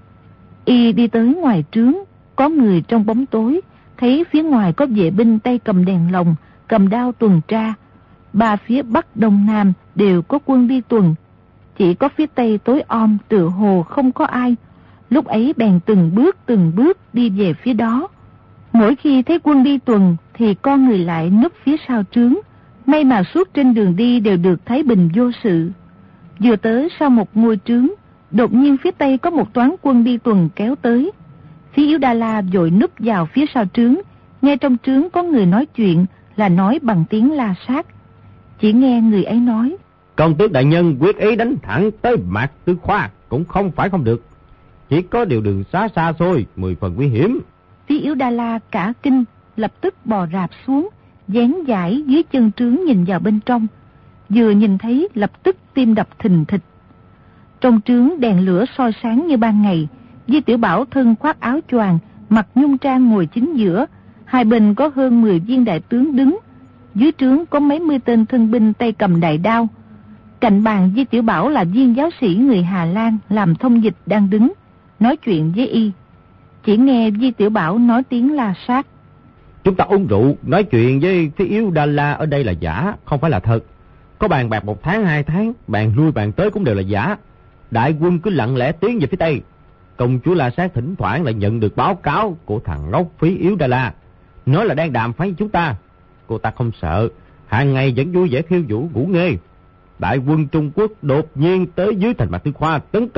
Y đi tới ngoài trướng, có người trong bóng tối, thấy phía ngoài có vệ binh tay cầm đèn lồng, cầm đao tuần tra. 3 phía bắc đông nam đều có quân đi tuần, chỉ có phía tây tối om tựa hồ không có ai. Lúc ấy bèn từng bước đi về phía đó. Mỗi khi thấy quân đi tuần thì con người lại núp phía sau trướng. May mà suốt trên đường đi đều được thái bình vô sự. Vừa tới sau một ngôi trướng, đột nhiên phía tây có một toán quân đi tuần kéo tới. Phí Yếu Đa La vội núp vào phía sau trướng, nghe trong trướng có người nói chuyện, là nói bằng tiếng La Sát. Chỉ nghe người ấy nói: công tước đại nhân quyết ý đánh thẳng tới Mạc Tư Khoa cũng không phải không được, chỉ có điều đường xá xa xôi, 10 phần nguy hiểm. Phí Yếu Đa La cả kinh, lập tức bò rạp xuống, dán dải dưới chân trướng nhìn vào bên trong. Vừa nhìn thấy lập tức tim đập thình thịch. Trong trướng đèn lửa soi sáng như ban ngày. Di Tiểu Bảo thân khoác áo choàng, mặc nhung trang ngồi chính giữa. Hai bên có hơn 10 viên đại tướng đứng. Dưới trướng có mấy mươi tên thân binh tay cầm đại đao. Cạnh bàn Di Tiểu Bảo là viên giáo sĩ người Hà Lan làm thông dịch đang đứng, nói chuyện với y. Chỉ nghe Di Tiểu Bảo nói tiếng La Sát: chúng ta uống rượu, nói chuyện với Phí Yếu Đa La ở đây là giả, không phải là thật. Có bàn bạc 1 tháng 2 tháng, bàn lui bàn tới cũng đều là giả. Đại quân cứ lặng lẽ tiến về phía tây. Công chúa La Sát thỉnh thoảng lại nhận được báo cáo của thằng ngốc Phí Yếu Đa La, nói là đang đàm phán với chúng ta. Cô ta không sợ, hàng ngày vẫn vui vẻ khiêu vũ ngủ nghê. Đại quân Trung Quốc đột nhiên tới dưới thành Mạc Tư Khoa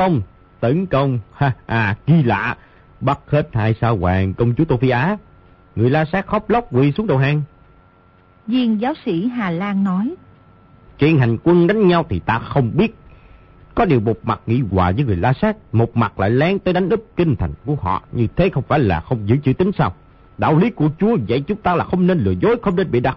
tấn công, kỳ lạ, bắt hết 2 sao hoàng công chúa Tô Phi Á. Người La Sát khóc lóc quỳ xuống đầu hàng. Viên giáo sĩ Hà Lan nói: chuyện hành quân đánh nhau thì ta không biết. Có điều một mặt nghị hòa với người La Sát, một mặt lại lén tới đánh úp kinh thành của họ, như thế không phải là không giữ chữ tín sao? Đạo lý của Chúa dạy chúng ta là không nên lừa dối, không nên bị đặt.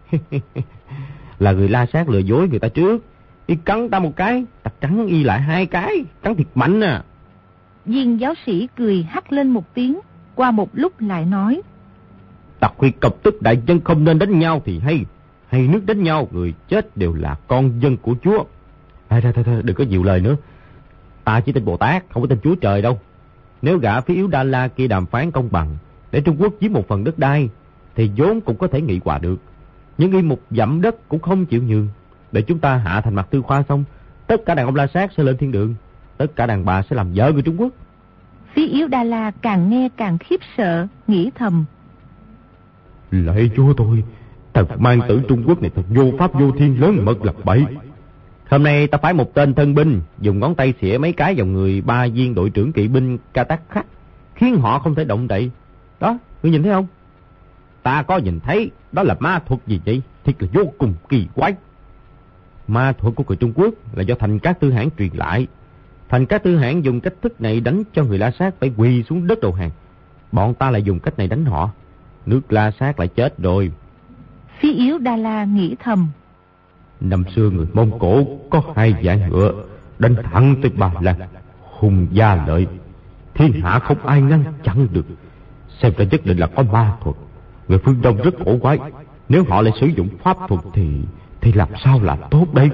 Là người La Sát lừa dối người ta trước, y cắn ta một cái, ta cắn y lại 2 cái, cắn thiệt mạnh à. Viên giáo sĩ cười hắt lên một tiếng, qua một lúc lại nói: ta khuyên công tước đại nhân không nên đánh nhau thì hay nước đánh nhau, người chết đều là con dân của Chúa. Thôi, đừng có nhiều lời nữa. Ta chỉ tin Bồ Tát, không có tin Chúa Trời đâu. Nếu gã Phí Yếu Đa La kia đàm phán công bằng để Trung Quốc chiếm một phần đất đai thì vốn cũng có thể nghị hòa được. Nhưng y một dặm đất cũng không chịu nhường. Để chúng ta hạ thành Mạc Tư Khoa xong, tất cả đàn ông La Sát sẽ lên thiên đường, tất cả đàn bà sẽ làm vợ người Trung Quốc. Phí Yếu Đa La càng nghe càng khiếp sợ, nghĩ thầm: lạy Chúa tôi, thằng mang tử Trung Quốc này thật vô pháp vô thiên, lớn mật lập bậy. Hôm nay ta phái một tên thân binh dùng ngón tay xỉa mấy cái vào người 3 viên đội trưởng kỵ binh Ca Tắc Khắc, khiến họ không thể động đậy. Đó, ngươi nhìn thấy không? Ta có nhìn thấy. Đó là ma thuật gì vậy? Thiệt là vô cùng kỳ quái. Ma thuật của người Trung Quốc là do Thành Cát Tư Hãn truyền lại. Thành Cát Tư Hãn dùng cách thức này đánh cho người La Sát phải quỳ xuống đất đầu hàng. Bọn ta lại dùng cách này đánh họ. nước La Sát lại chết rồi. Phí Yếu Đa La nghĩ thầm. Năm xưa người Mông Cổ có 2 vạn ngựa đánh thẳng tới Ba Lan, hùng gia lợi, thiên hạ không ai ngăn chặn được. Xem ra nhất định là có ma thuật. Người phương Đông rất cổ quái, nếu họ lại sử dụng pháp thuật thì làm sao làm tốt đây?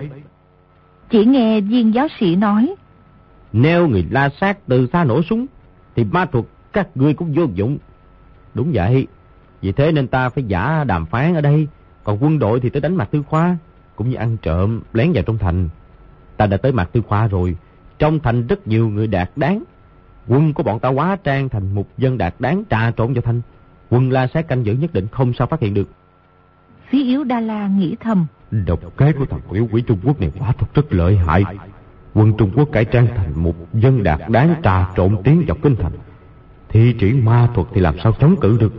Chỉ nghe viên giáo sĩ nói, nếu người La Sát từ xa nổ súng thì ma thuật các ngươi cũng vô dụng. Đúng vậy, vì thế nên ta phải giả đàm phán ở đây, còn quân đội thì tới đánh Mạc Tư Khoa, cũng như ăn trộm lén vào trong thành. Ta đã tới Mạc Tư Khoa rồi, trong thành rất nhiều người đạt đáng. Quân của bọn ta hóa trang thành mục dân đạt đáng trà trộn vào thành. Quân La Sát canh giữ nhất định không sao phát hiện được. Phí Yếu Đa La nghĩ thầm, độc kế của thằng tiểu quỷ Trung Quốc này quả thật rất lợi hại. Quân Trung Quốc cải trang thành mục dân đạt đáng trà trộn tiến vào kinh thành, thi triển ma thuật thì làm sao chống cự được.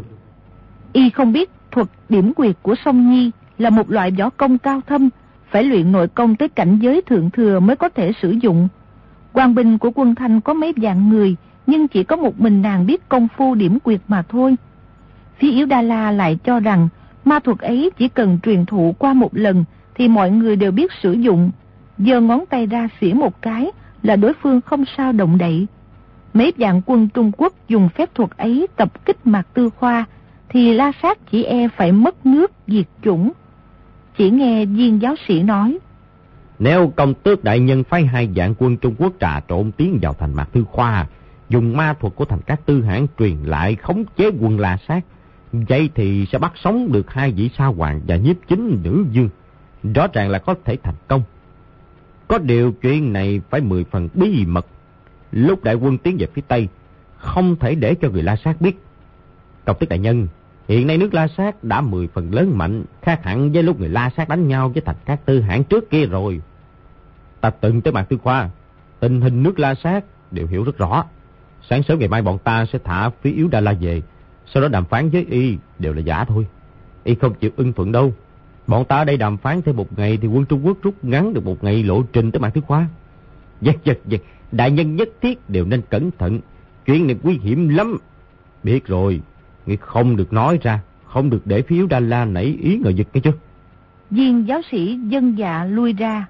Y không biết thuật điểm quyệt của Song Nhi là một loại võ công cao thâm, phải luyện nội công tới cảnh giới thượng thừa mới có thể sử dụng. Quan binh của quân Thanh có mấy vạn người, nhưng chỉ có một mình nàng biết công phu điểm quyệt mà thôi. Phí Yếu Đa La lại cho rằng ma thuật ấy chỉ cần truyền thụ qua một lần thì mọi người đều biết sử dụng. Giơ ngón tay ra xỉa một cái là đối phương không sao động đậy. Mấy vạn quân Trung Quốc dùng phép thuật ấy tập kích Mạc Tư Khoa thì La Sát chỉ e phải mất nước diệt chủng. Chỉ nghe viên giáo sĩ nói, nếu công tước đại nhân phái 2 vạn quân Trung Quốc trà trộn tiến vào thành Mạc Tư Khoa, dùng ma thuật của thành các tư hãn truyền lại khống chế quân La Sát, vậy thì sẽ bắt sống được 2 vị sa hoàng và nhiếp chính nữ dương. Rõ ràng là có thể thành công. Có điều chuyện này phải 10 phần bí mật. Lúc đại quân tiến về phía Tây, không thể để cho người La Sát biết. Công tước đại nhân, hiện nay nước La Sát đã 10 phần lớn mạnh, khác hẳn với lúc người La Sát đánh nhau với thành các tư hãn trước kia rồi. Ta từng tới Mạc Tư Khoa, tình hình nước La Sát đều hiểu rất rõ. Sáng sớm ngày mai bọn ta sẽ thả Phí Yếu Đa La về, sau đó đàm phán với y đều là giả thôi. Y không chịu ưng thuận đâu. Bọn ta ở đây đàm phán thêm 1 ngày thì quân Trung Quốc rút ngắn được 1 ngày lộ trình tới Mạc Tư Khoa. Vâng, đại nhân nhất thiết đều nên cẩn thận, chuyện này nguy hiểm lắm. Biết rồi, ngươi không được nói ra, không được để Phí Yếu Đa La nảy ý ngờ vực nghe chưa? viên giáo sĩ dân dạ lui ra.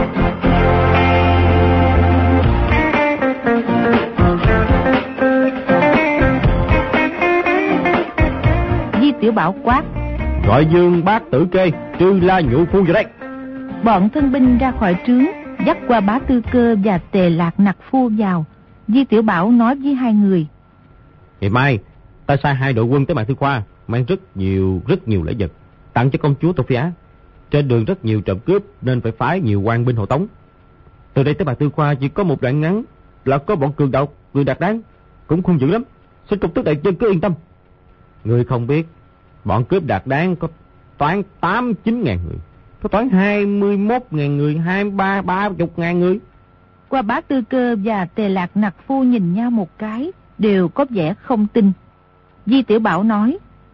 Di Tiểu Bảo quát, gọi Dương Bác Tử Kê, Trư La Nhũ Phu vào đây. Bọn thân binh ra khỏi trướng, dắt qua Bá Tư Cơ và Tề Lạc Nặc Phu vào. Di Tiểu Bảo nói với 2 người, ngày mai ta sai 2 đội quân tới Mạc Tư Khoa, mang rất nhiều lễ vật tặng cho công chúa Tô Phi Á. Trên đường rất nhiều trộm cướp nên phải phái nhiều quan binh hộ tống. Từ đây tới Mạc Tư Khoa chỉ có một đoạn ngắn, là có bọn cường đạo, người đạt đáng, cũng không dữ lắm. Xin công tước đại nhân cứ yên tâm. Người không biết, bọn cướp đạt đáng có toán 8-9 ngàn người, có toán 21 ngàn người, 23-30 ngàn người. Qua Bá Tư Cơ và Tề Lạc Nặc Phu nhìn nhau một cái, đều có vẻ không tin. Di Tiểu Bảo nói,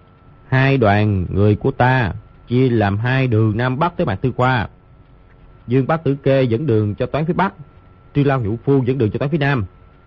2 đoàn người của ta chia làm 2 đường Nam Bắc tới Mạc Tư Khoa. Dương Bác Tử Kê dẫn đường cho toán phía Bắc, Trư La Nhũ Phu dẫn đường cho toán phía Nam.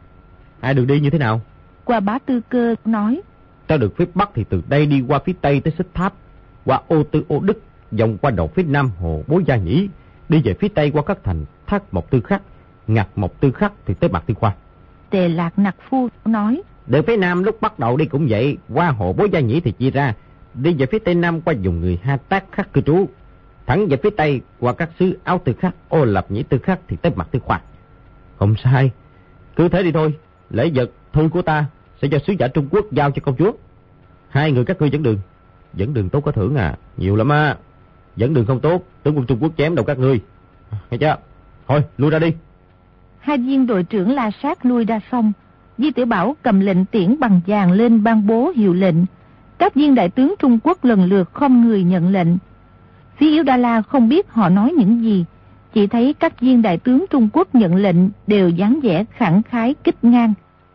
2 đường đi như thế nào? Qua Bá Tư Cơ nói, ta được phía Bắc thì từ đây đi qua phía Tây tới Xích Tháp, qua Ô Tư Ô Đức, vòng qua đầu phía Nam hồ Bối Gia Nhĩ, đi về phía Tây qua các thành Thác Mộc Tư Khắc, Ngạc Mộc Tư Khắc thì tới Mạc Tư Khoa. Tề Lạc Nặc Phu nói, đường phía Nam lúc bắt đầu đi cũng vậy, qua hồ Bối Gia Nhĩ thì chia ra, đi về phía Tây Nam qua vùng người Ha Tác Khắc cư trú, thẳng về phía Tây qua các xứ Áo Tư Khắc, Ô Lập Nhĩ Tư Khắc thì tới Mạc Tư Khoa. Không sai, cứ thế đi thôi. Lễ vật thư của ta sẽ do sứ giả Trung Quốc giao cho công chúa. 2 người các ngươi dẫn đường. Dẫn đường tốt có thưởng à? Nhiều lắm á. Dẫn đường không tốt, tướng quân Trung Quốc chém đầu các ngươi. Nghe chưa? Thôi, lui ra đi. 2 viên đội trưởng La Sát lui ra xong, Di Tiểu Bảo cầm lệnh tiễn bằng vàng lên ban bố hiệu lệnh. Các viên đại tướng Trung Quốc lần lượt không người nhận lệnh. Phí Yếu Đa La không biết họ nói những gì, chỉ thấy các viên đại tướng Trung Quốc nhận lệnh đều dáng vẻ khẳng khái kích ngang,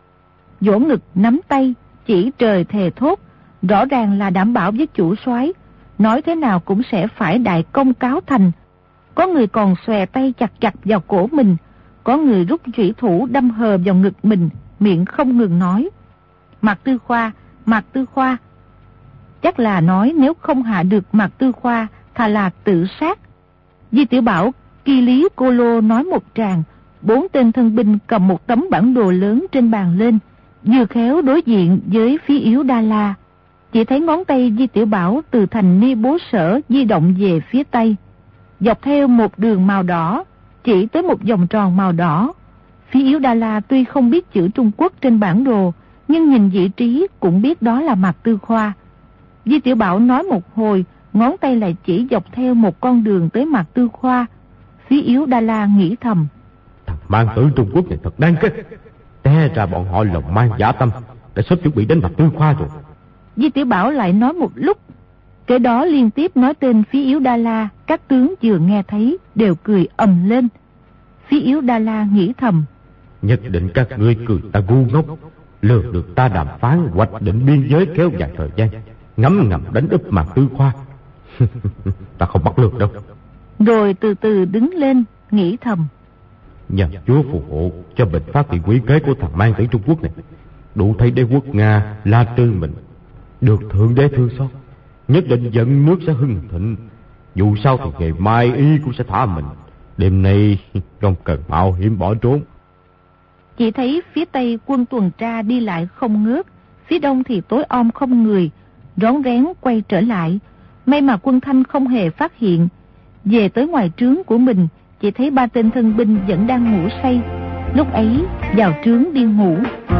vỗ ngực nắm tay, chỉ trời thề thốt, rõ ràng là đảm bảo với chủ soái, nói thế nào cũng sẽ phải đại công cáo thành. Có người còn xòe tay chặt chặt vào cổ mình, có người rút chủy thủ đâm hờ vào ngực mình, miệng không ngừng nói, Mạc Tư Khoa, Mạc Tư Khoa. chắc là nói nếu không hạ được Mạc Tư Khoa, thà là tự sát. Di Tiểu Bảo kỳ lý cô lô nói một tràng, 4 tên thân binh cầm một tấm bản đồ lớn trên bàn lên, vừa khéo đối diện với Phí Yếu Đa La. Chỉ thấy ngón tay Di Tiểu Bảo từ thành Ni Bố Sở di động về phía tây, dọc theo một đường màu đỏ, chỉ tới một vòng tròn màu đỏ. Phí Yếu Đa La tuy không biết chữ Trung Quốc trên bản đồ, nhưng nhìn vị trí cũng biết đó là Mạc Tư Khoa. Di Tiểu Bảo nói một hồi, ngón tay lại chỉ dọc theo một con đường tới Mạc Tư Khoa. Phí Yếu Đa La nghĩ thầm: thằng mang tử Trung Quốc này thật đáng ghét. Té ra bọn họ lòng mang dã tâm, đã sớm chuẩn bị đến Mạc Tư Khoa rồi. Di Tiểu Bảo lại nói một lúc, kể đó liên tiếp nói tên Phí Yếu Đa La. Các tướng vừa nghe thấy đều cười ầm lên. Phí Yếu Đa La nghĩ thầm: nhất định các ngươi cười ta ngu ngốc, lừa được ta đàm phán hoạch định biên giới kéo dài thời gian, ngấm ngầm đánh úp Mạc Tư Khoa. Ta không bắt lừa đâu. Rồi từ từ đứng lên, nghĩ thầm: nhờ Chúa phù hộ cho bệnh phát hiện quý kế của thằng mang tử Trung Quốc này, đủ thấy đế quốc Nga La Tư mình được thượng đế thương xót, nhất định dẫn nước sẽ hưng thịnh. Dù sao thì ngày mai y cũng sẽ thả mình, đêm nay không cần mạo hiểm bỏ trốn. Chỉ thấy phía tây quân tuần tra đi lại không ngớt, phía đông thì tối om không người, rón rén quay trở lại. May mà quân Thanh không hề phát hiện. Về tới ngoài trướng của mình, chỉ thấy 3 tên thân binh vẫn đang ngủ say. Lúc ấy vào trướng đi ngủ.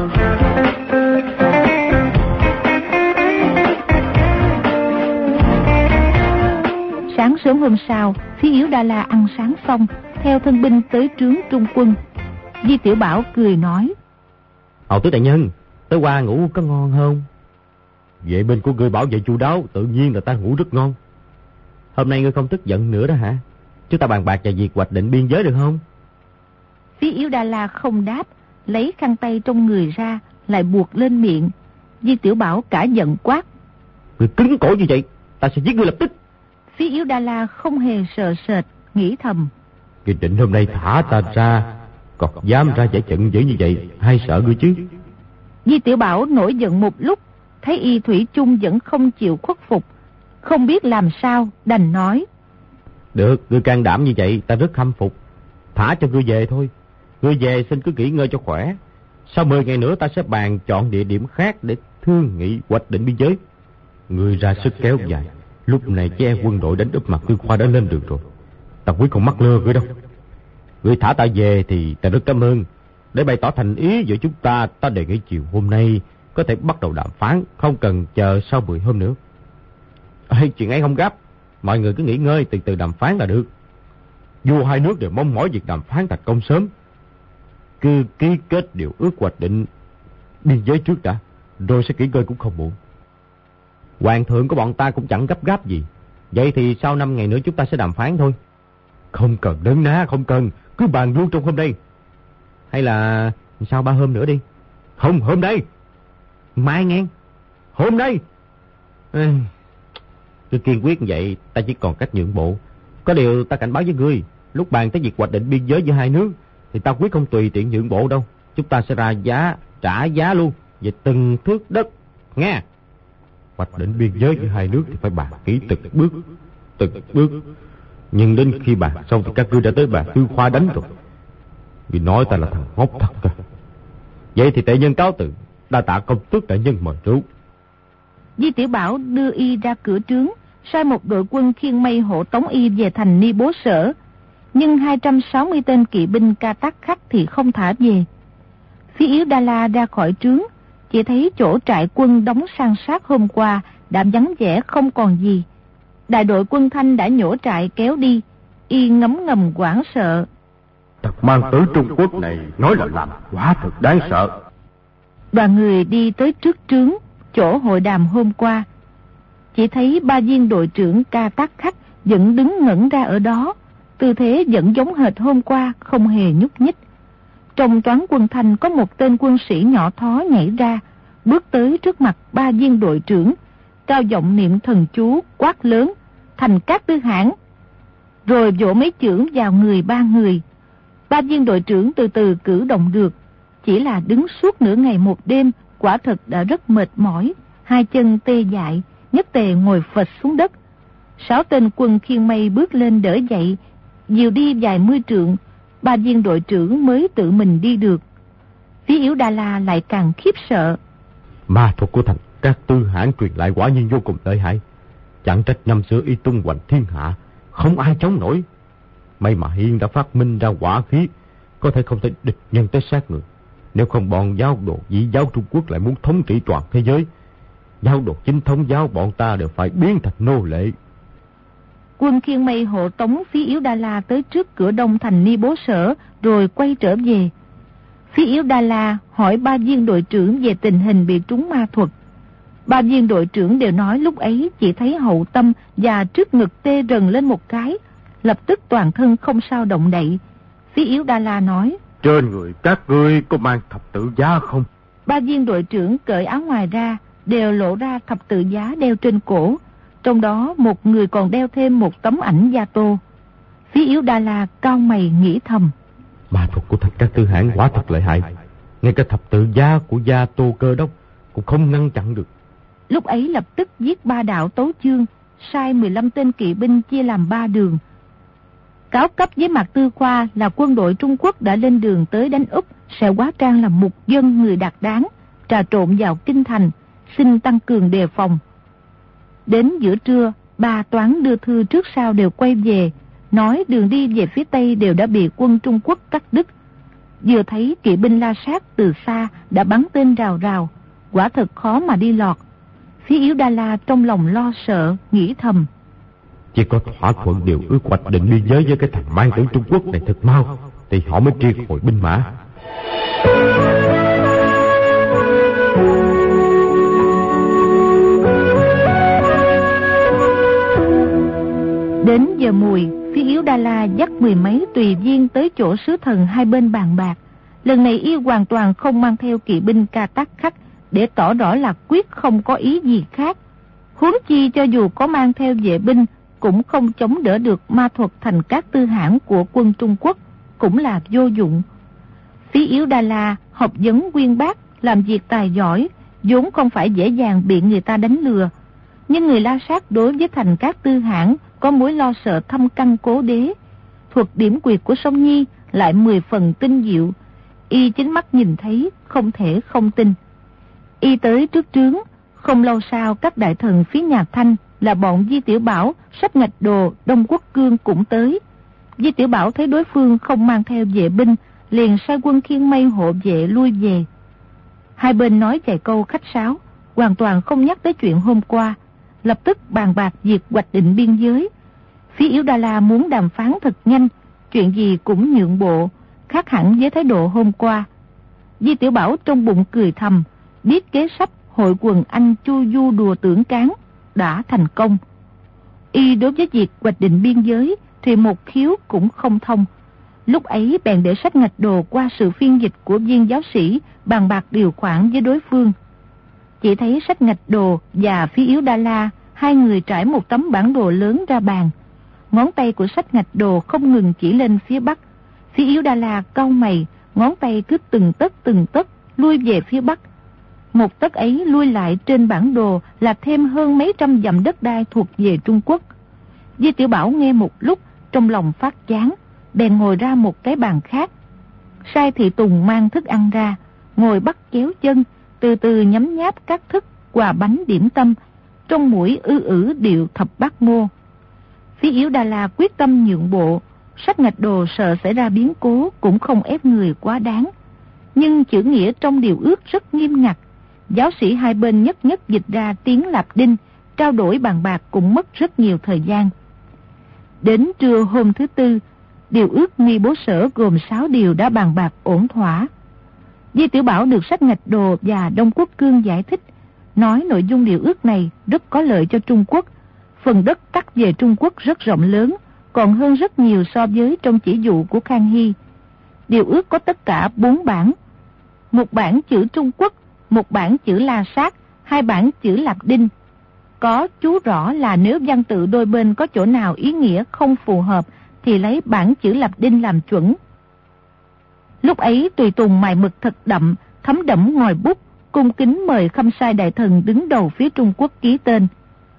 Sáng sớm hôm sau, Phí Yếu Đa La ăn sáng xong, theo thân binh tới trướng trung quân. Di Tiểu Bảo cười nói: Hầu tước đại nhân, tới qua ngủ có ngon không? Vệ binh của ngươi bảo vệ chu đáo, tự nhiên là ta ngủ rất ngon. Hôm nay ngươi không tức giận nữa đó hả? Chúng ta bàn bạc về việc hoạch định biên giới được không? Phí Yếu Đa La không đáp, lấy khăn tay trong người ra, lại buộc lên miệng. Di Tiểu Bảo cả giận quát: Ngươi cứng cổ như vậy, ta sẽ giết ngươi lập tức. Phí Yếu Đa La không hề sợ sệt, nghĩ thầm: Ngươi định hôm nay thả ta ra, còn dám ra giải trận dữ như vậy, hay sợ ngươi chứ? Di Tiểu Bảo nổi giận một lúc, thấy y thủy chung vẫn không chịu khuất phục, không biết làm sao, đành nói: Được, ngươi can đảm như vậy, ta rất khâm phục. Thả cho ngươi về thôi. Ngươi về xin cứ nghỉ ngơi cho khỏe. Sau 10 ngày nữa ta sẽ bàn chọn địa điểm khác để thương nghị hoạch định biên giới. Ngươi ra sức kéo dài, lúc này che quân đội đánh úp Mạc Tư Khoa đã lên được rồi. Ta quyết không mắc lừa ngươi đâu. Ngươi thả ta về thì ta rất cảm ơn. Để bày tỏ thành ý giữa chúng ta, ta đề nghị chiều hôm nay có thể bắt đầu đàm phán, không cần chờ sau 10 hôm nữa. Chuyện ấy không gấp, mọi người cứ nghỉ ngơi, từ từ đàm phán là được. Vua hai nước đều mong mỏi việc đàm phán thành công sớm. Cứ ký kết điều ước hoạch định biên giới trước đã, rồi sẽ nghỉ ngơi cũng không muộn. Hoàng thượng của bọn ta cũng chẳng gấp gáp gì. Vậy thì sau 5 ngày nữa chúng ta sẽ đàm phán thôi. Không cần đớn ná, không cần, cứ bàn luôn trong hôm nay. Hay là sau 3 hôm nữa đi. Không, hôm nay. Mai nghe. Hôm nay. Tôi kiên quyết như vậy, ta chỉ còn cách nhượng bộ. Có điều ta cảnh báo với ngươi, lúc bàn tới việc hoạch định biên giới giữa hai nước thì ta quyết không tùy tiện nhượng bộ đâu. Chúng ta sẽ ra giá, trả giá luôn về từng thước đất, nghe. Hoạch định biên giới giữa hai nước thì phải bàn kỹ từng bước. Nhưng đến khi bàn xong thì các ngươi đã tới Mạc Tư Khoa đánh rồi. Vì nói ta là thằng ngốc thật cơ. Vậy thì tệ nhân cáo từ, đa tạ công tước đại nhân mời rượu. Di Tiểu Bảo đưa y ra cửa trướng, sai một đội quân khiêng mây hộ tống y về thành Ni Bố Sở. Nhưng 260 tên kỵ binh Ca Tắc Khắc thì không thả về. Phí Yếu Đa La ra khỏi trướng, chỉ thấy chỗ trại quân đóng san sát hôm qua đã vắng vẻ không còn gì. Đại đội quân Thanh đã nhổ trại kéo đi, y ngấm ngầm hoảng sợ. Thật mang tử Trung Quốc này nói là làm, quả thật đáng sợ. Đoàn người đi tới trước trướng, chỗ hội đàm hôm qua. Chỉ thấy 3 viên đội trưởng Ca Tắc Khắc vẫn đứng ngẩn ra ở đó, tư thế vẫn giống hệt hôm qua, không hề nhúc nhích. Trong toán quân Thanh có một tên quân sĩ nhỏ thó nhảy ra, bước tới trước mặt 3 viên đội trưởng, cao giọng niệm thần chú, quát lớn: Thành Cát Tư Hãn. Rồi vỗ mấy chưởng vào người 3 người. 3 viên đội trưởng từ từ cử động được, chỉ là đứng suốt nửa ngày một đêm, quả thật đã rất mệt mỏi, hai chân tê dại, nhất tề ngồi phịch xuống đất. 6 tên quân khiên mây bước lên đỡ dậy, dìu đi vài mươi trượng, 3 viên đội trưởng mới tự mình đi được. Phí Yếu Đa La lại càng khiếp sợ. Ma thuật của thành các tư hãn truyền lại quả nhiên vô cùng lợi hại. Chẳng trách năm xưa y tung hoành thiên hạ, không ai chống nổi. May mà Hiên đã phát minh ra hỏa khí, có thể không thể địch nhân tới sát người. Nếu không bọn giáo đồ dị giáo Trung Quốc lại muốn thống trị toàn thế giới, giáo đồ chính thống giáo bọn ta đều phải biến thành nô lệ. Quân khiên mây hộ tống Phí Yếu Đa La tới trước cửa đông thành Ni Bố Sở, rồi quay trở về. Phí Yếu Đa La hỏi 3 viên đội trưởng về tình hình bị trúng ma thuật. 3 viên đội trưởng đều nói lúc ấy chỉ thấy hậu tâm và trước ngực tê rần lên một cái, lập tức toàn thân không sao động đậy. Phí Yếu Đa La nói: trên người các ngươi có mang thập tự giá không? 3 viên đội trưởng cởi áo ngoài ra, đều lộ ra thập tự giá đeo trên cổ. Trong đó một người còn đeo thêm một tấm ảnh Gia Tô. Phí Yếu Đa La cau mày nghĩ thầm: Ma thuật của thành các tư hãn quả thật lợi hại, ngay cả thập tự giá của Gia Tô Cơ Đốc cũng không ngăn chặn được. Lúc ấy lập tức giết 3 đạo tấu chương, sai 15 tên kỵ binh chia làm 3 đường. Cáo cấp với Mạc Tư Khoa là quân đội Trung Quốc đã lên đường tới đánh Úc, sẽ hóa trang làm mục dân người đạt đáng, trà trộn vào kinh thành, xin tăng cường đề phòng. Đến giữa trưa, 3 toán đưa thư trước sau đều quay về, nói đường đi về phía Tây đều đã bị quân Trung Quốc cắt đứt. Vừa thấy kỵ binh La Sát từ xa đã bắn tên rào rào, quả thật khó mà đi lọt. Phí Yếu Đa La trong lòng lo sợ, nghĩ thầm: chỉ có thỏa thuận điều ước hoạch định biên giới với cái thành mang tử Trung Quốc này thật mau, thì họ mới triệt hồi binh mã. Đến giờ mùi, Phí Yếu Đa La dắt 10 mấy tùy viên tới chỗ sứ thần hai bên bàn bạc. Lần này y hoàn toàn không mang theo kỵ binh Ca Tắc Khắc, để tỏ rõ là quyết không có ý gì khác. Huống chi cho dù có mang theo vệ binh, cũng không chống đỡ được ma thuật thành các tư hãn của quân Trung Quốc, cũng là vô dụng. Phí Yếu Đa La học vấn uyên bác, làm việc tài giỏi, vốn không phải dễ dàng bị người ta đánh lừa. Nhưng người La Sát đối với thành các tư hãn có mối lo sợ thâm căn cố đế. Thuật điểm quyệt của Song Nhi lại 10 phần tinh diệu, y chính mắt nhìn thấy, không thể không tin. Y tới trước trướng, không lâu sau các đại thần phía nhà Thanh là bọn Di Tiểu Bảo, Sách Ngạch Đồ, Đông Quốc Cương cũng tới. Di Tiểu Bảo thấy đối phương không mang theo vệ binh, liền sai quân khiên mây hộ vệ lui về. Hai bên nói vài câu khách sáo, hoàn toàn không nhắc tới chuyện hôm qua, lập tức bàn bạc việc hoạch định biên giới. Phí Yếu Đa La muốn đàm phán thật nhanh, chuyện gì cũng nhượng bộ, khác hẳn với thái độ hôm qua. Di Tiểu Bảo trong bụng cười thầm, biết kế sách hội quần anh chu du đùa tưởng cán đã thành công. Y đối với việc hoạch định biên giới thì một khiếu cũng không thông. Lúc ấy bèn để Sách Ngạch Đồ qua sự phiên dịch của viên giáo sĩ bàn bạc điều khoản với đối phương. Chỉ thấy Sách Ngạch Đồ và Phí Yếu Đa La, hai người trải một tấm bản đồ lớn ra bàn. Ngón tay của Sách Ngạch Đồ không ngừng chỉ lên phía bắc. Phí Yếu Đa La cau mày, ngón tay cứ từng tấc lui về phía bắc. Một tấc ấy lui lại trên bản đồ là thêm hơn mấy trăm dặm đất đai thuộc về Trung Quốc. Di Tiểu Bảo nghe một lúc, trong lòng phát chán, bèn ngồi ra một cái bàn khác. Sai thị tùng mang thức ăn ra, ngồi bắt chéo chân, từ từ nhấm nháp các thức quà bánh điểm tâm, trong mũi ư điệu thập bát ngô. Phí Yếu Đa La quyết tâm nhượng bộ, Sách Ngạch Đồ sợ xảy ra biến cố cũng không ép người quá đáng. Nhưng chữ nghĩa trong điều ước rất nghiêm ngặt. Giáo sĩ hai bên nhất dịch ra tiếng Lạp Đinh, trao đổi bàn bạc cũng mất rất nhiều thời gian. Đến trưa hôm thứ Tư, điều ước Nghi Bố Sở gồm 6 điều đã bàn bạc ổn thỏa. Di Tiểu Bảo được Sách Ngạch Đồ và Đông Quốc Cương giải thích, nói nội dung điều ước này rất có lợi cho Trung Quốc. Phần đất cắt về Trung Quốc rất rộng lớn, còn hơn rất nhiều so với trong chỉ dụ của Khang Hy. Điều ước có tất cả 4 bản. Một bản chữ Trung Quốc, một bản chữ La Sát, 2 bản chữ Lạp Đinh. Có chú rõ là nếu văn tự đôi bên có chỗ nào ý nghĩa không phù hợp thì lấy bản chữ Lạp Đinh làm chuẩn. Lúc ấy tùy tùng mài mực thật đậm, thấm đẫm ngòi bút, cung kính mời Khâm Sai đại thần đứng đầu phía Trung Quốc ký tên.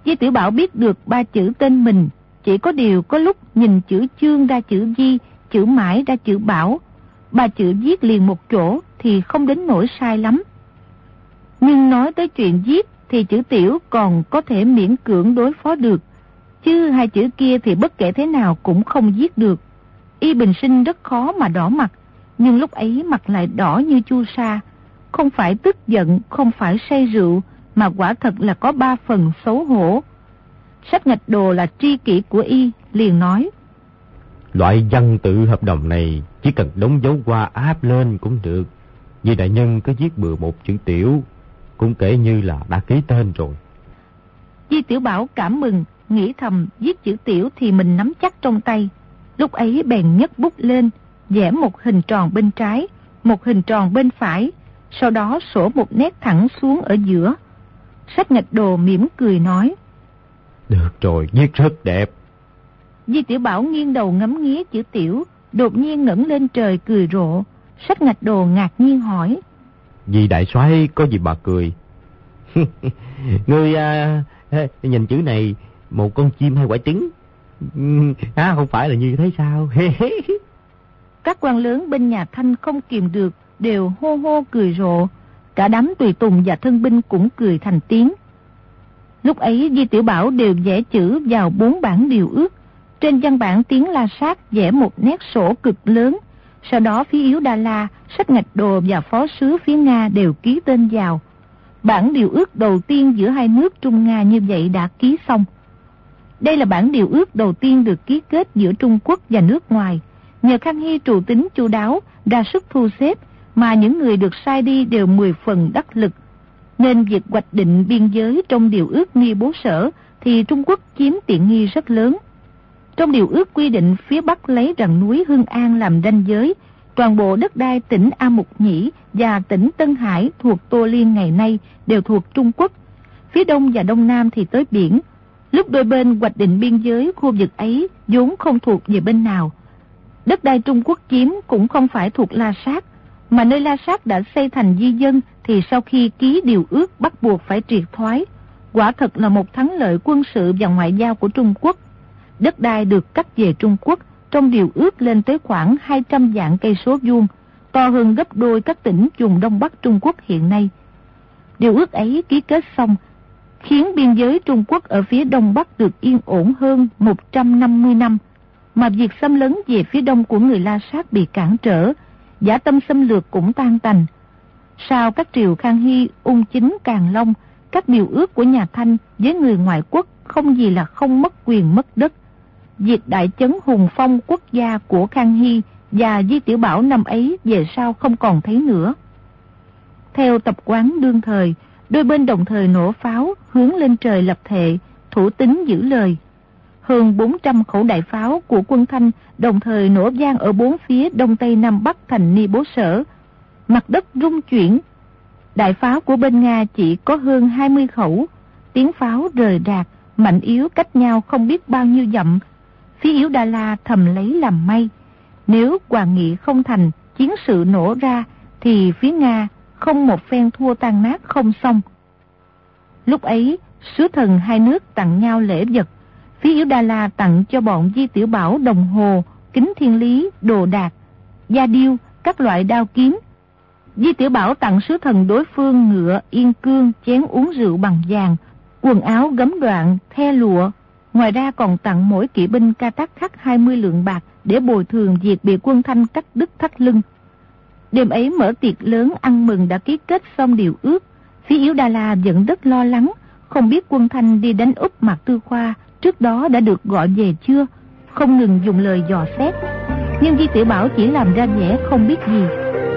Di Tiểu Bảo biết được 3 chữ tên mình, chỉ có điều có lúc nhìn chữ Chương ra chữ Di, chữ Mãi ra chữ Bảo. 3 chữ viết liền một chỗ thì không đến nỗi sai lắm. Nhưng nói tới chuyện viết thì chữ Tiểu còn có thể miễn cưỡng đối phó được, chứ 2 chữ kia thì bất kể thế nào cũng không viết được. Y bình sinh rất khó mà đỏ mặt, nhưng lúc ấy mặt lại đỏ như chu sa. Không phải tức giận, không phải say rượu, mà quả thật là có 3 phần xấu hổ. Sách Ngạch Đồ là tri kỷ của Y, liền nói: Loại văn tự hợp đồng này chỉ cần đóng dấu qua áp lên cũng được. Vì đại nhân có viết bừa một chữ Tiểu, cũng kể như là đã ký tên rồi. Di Tiểu Bảo cảm mừng, nghĩ thầm viết chữ Tiểu thì mình nắm chắc trong tay. Lúc ấy bèn nhấc bút lên, vẽ một hình tròn bên trái, một hình tròn bên phải, sau đó sổ một nét thẳng xuống ở giữa. Sách Ngạch Đồ mỉm cười nói: Được rồi, viết rất đẹp. Di Tiểu Bảo nghiêng đầu ngắm nghía chữ Tiểu, đột nhiên ngẩng lên trời cười rộ. Sách Ngạch Đồ ngạc nhiên hỏi: Vì đại soái có gì bà cười? Ngươi nhìn chữ này, một con chim hay quả trứng? Không phải là như thế sao? Các quan lớn bên nhà Thanh không kìm được, đều hô hô cười rộ. Cả đám tùy tùng và thân binh cũng cười thành tiếng. Lúc ấy Di Tiểu Bảo đều vẽ chữ vào 4 bản điều ước. Trên văn bản tiếng La Sát vẽ một nét sổ cực lớn. Sau đó phía Yếu Đa La, Sách Ngạch Đồ và phó sứ phía Nga đều ký tên vào. Bản điều ước đầu tiên giữa hai nước Trung Nga như vậy đã ký xong. Đây là bản điều ước đầu tiên được ký kết giữa Trung Quốc và nước ngoài. Nhờ Khang Hy trù tính chu đáo, ra sức thu xếp, mà những người được sai đi đều 10 phần đắc lực. Nên việc hoạch định biên giới trong điều ước Nghi Bố Sở thì Trung Quốc chiếm tiện nghi rất lớn. Trong điều ước quy định phía Bắc lấy rặng núi Hưng An làm ranh giới, toàn bộ đất đai tỉnh A Mục Nhĩ và tỉnh Tân Hải thuộc Tô Liên ngày nay đều thuộc Trung Quốc. Phía Đông và Đông Nam thì tới biển. Lúc đôi bên hoạch định biên giới khu vực ấy vốn không thuộc về bên nào. Đất đai Trung Quốc chiếm cũng không phải thuộc La Sát, mà nơi La Sát đã xây thành di dân thì sau khi ký điều ước bắt buộc phải triệt thoái. Quả thật là một thắng lợi quân sự và ngoại giao của Trung Quốc. Đất đai được cắt về Trung Quốc trong điều ước lên tới khoảng 200 vạn cây số vuông, to hơn gấp đôi các tỉnh vùng Đông Bắc Trung Quốc hiện nay. Điều ước ấy ký kết xong, khiến biên giới Trung Quốc ở phía Đông Bắc được yên ổn hơn 150 năm, mà việc xâm lấn về phía đông của người La Sát bị cản trở, dã tâm xâm lược cũng tan tành. Sau các triều Khang Hy, Ung Chính, Càn Long, các điều ước của nhà Thanh với người ngoại quốc không gì là không mất quyền mất đất. Việc đại chấn hùng phong quốc gia của Khang Hy và Di Tiểu Bảo năm ấy về sau không còn thấy nữa. Theo tập quán đương thời, đôi bên đồng thời nổ pháo hướng lên trời lập thệ, thủ tín giữ lời. Hơn 400 khẩu đại pháo của quân Thanh đồng thời nổ vang ở 4 phía đông tây nam bắc thành Ni Bố Sở. Mặt đất rung chuyển. Đại pháo của bên Nga chỉ có hơn 20 khẩu. Tiếng pháo rời rạc, mạnh yếu cách nhau không biết bao nhiêu dặm. Phía Yếu Đa La thầm lấy làm may. Nếu Hoàng Nghị không thành, chiến sự nổ ra, thì phía Nga không một phen thua tan nát không xong. Lúc ấy, sứ thần hai nước tặng nhau lễ vật. Phía Yếu Đa La tặng cho bọn Di Tiểu Bảo đồng hồ, kính thiên lý, đồ đạc, da điêu, các loại đao kiếm. Di Tiểu Bảo tặng sứ thần đối phương ngựa, yên cương, chén uống rượu bằng vàng, quần áo gấm đoạn, the lụa. Ngoài ra còn tặng mỗi kỵ binh ca tắc khắc 20 lượng bạc để bồi thường việc bị quân Thanh cắt đứt thắt lưng. Đêm ấy mở tiệc lớn ăn mừng đã ký kết xong điều ước. Phía Yếu Đa La vẫn rất lo lắng, không biết quân Thanh đi đánh úp Mạc Tư Khoa trước đó đã được gọi về chưa, không ngừng dùng lời dò xét. Nhưng Di Tiểu Bảo chỉ làm ra vẻ không biết gì.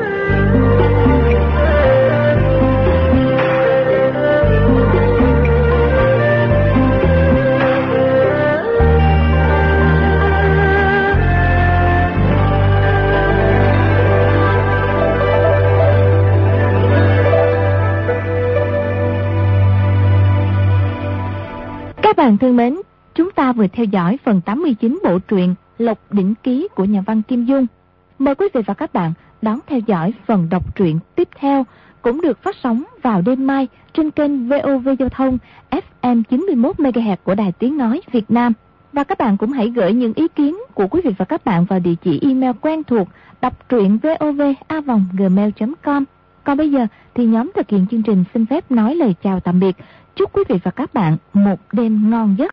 Các bạn thân mến, chúng ta vừa theo dõi phần 89 bộ truyện Lộc Đỉnh Ký của nhà văn Kim Dung. Mời quý vị và các bạn đón theo dõi phần đọc truyện tiếp theo cũng được phát sóng vào đêm mai trên kênh VOV Giao thông FM 91 MHz của Đài Tiếng nói Việt Nam. Và các bạn cũng hãy gửi những ý kiến của quý vị và các bạn vào địa chỉ email quen thuộc đọc truyện vov@gmail.com. Còn bây giờ thì nhóm thực hiện chương trình xin phép nói lời chào tạm biệt. Chúc quý vị và các bạn một đêm ngon giấc.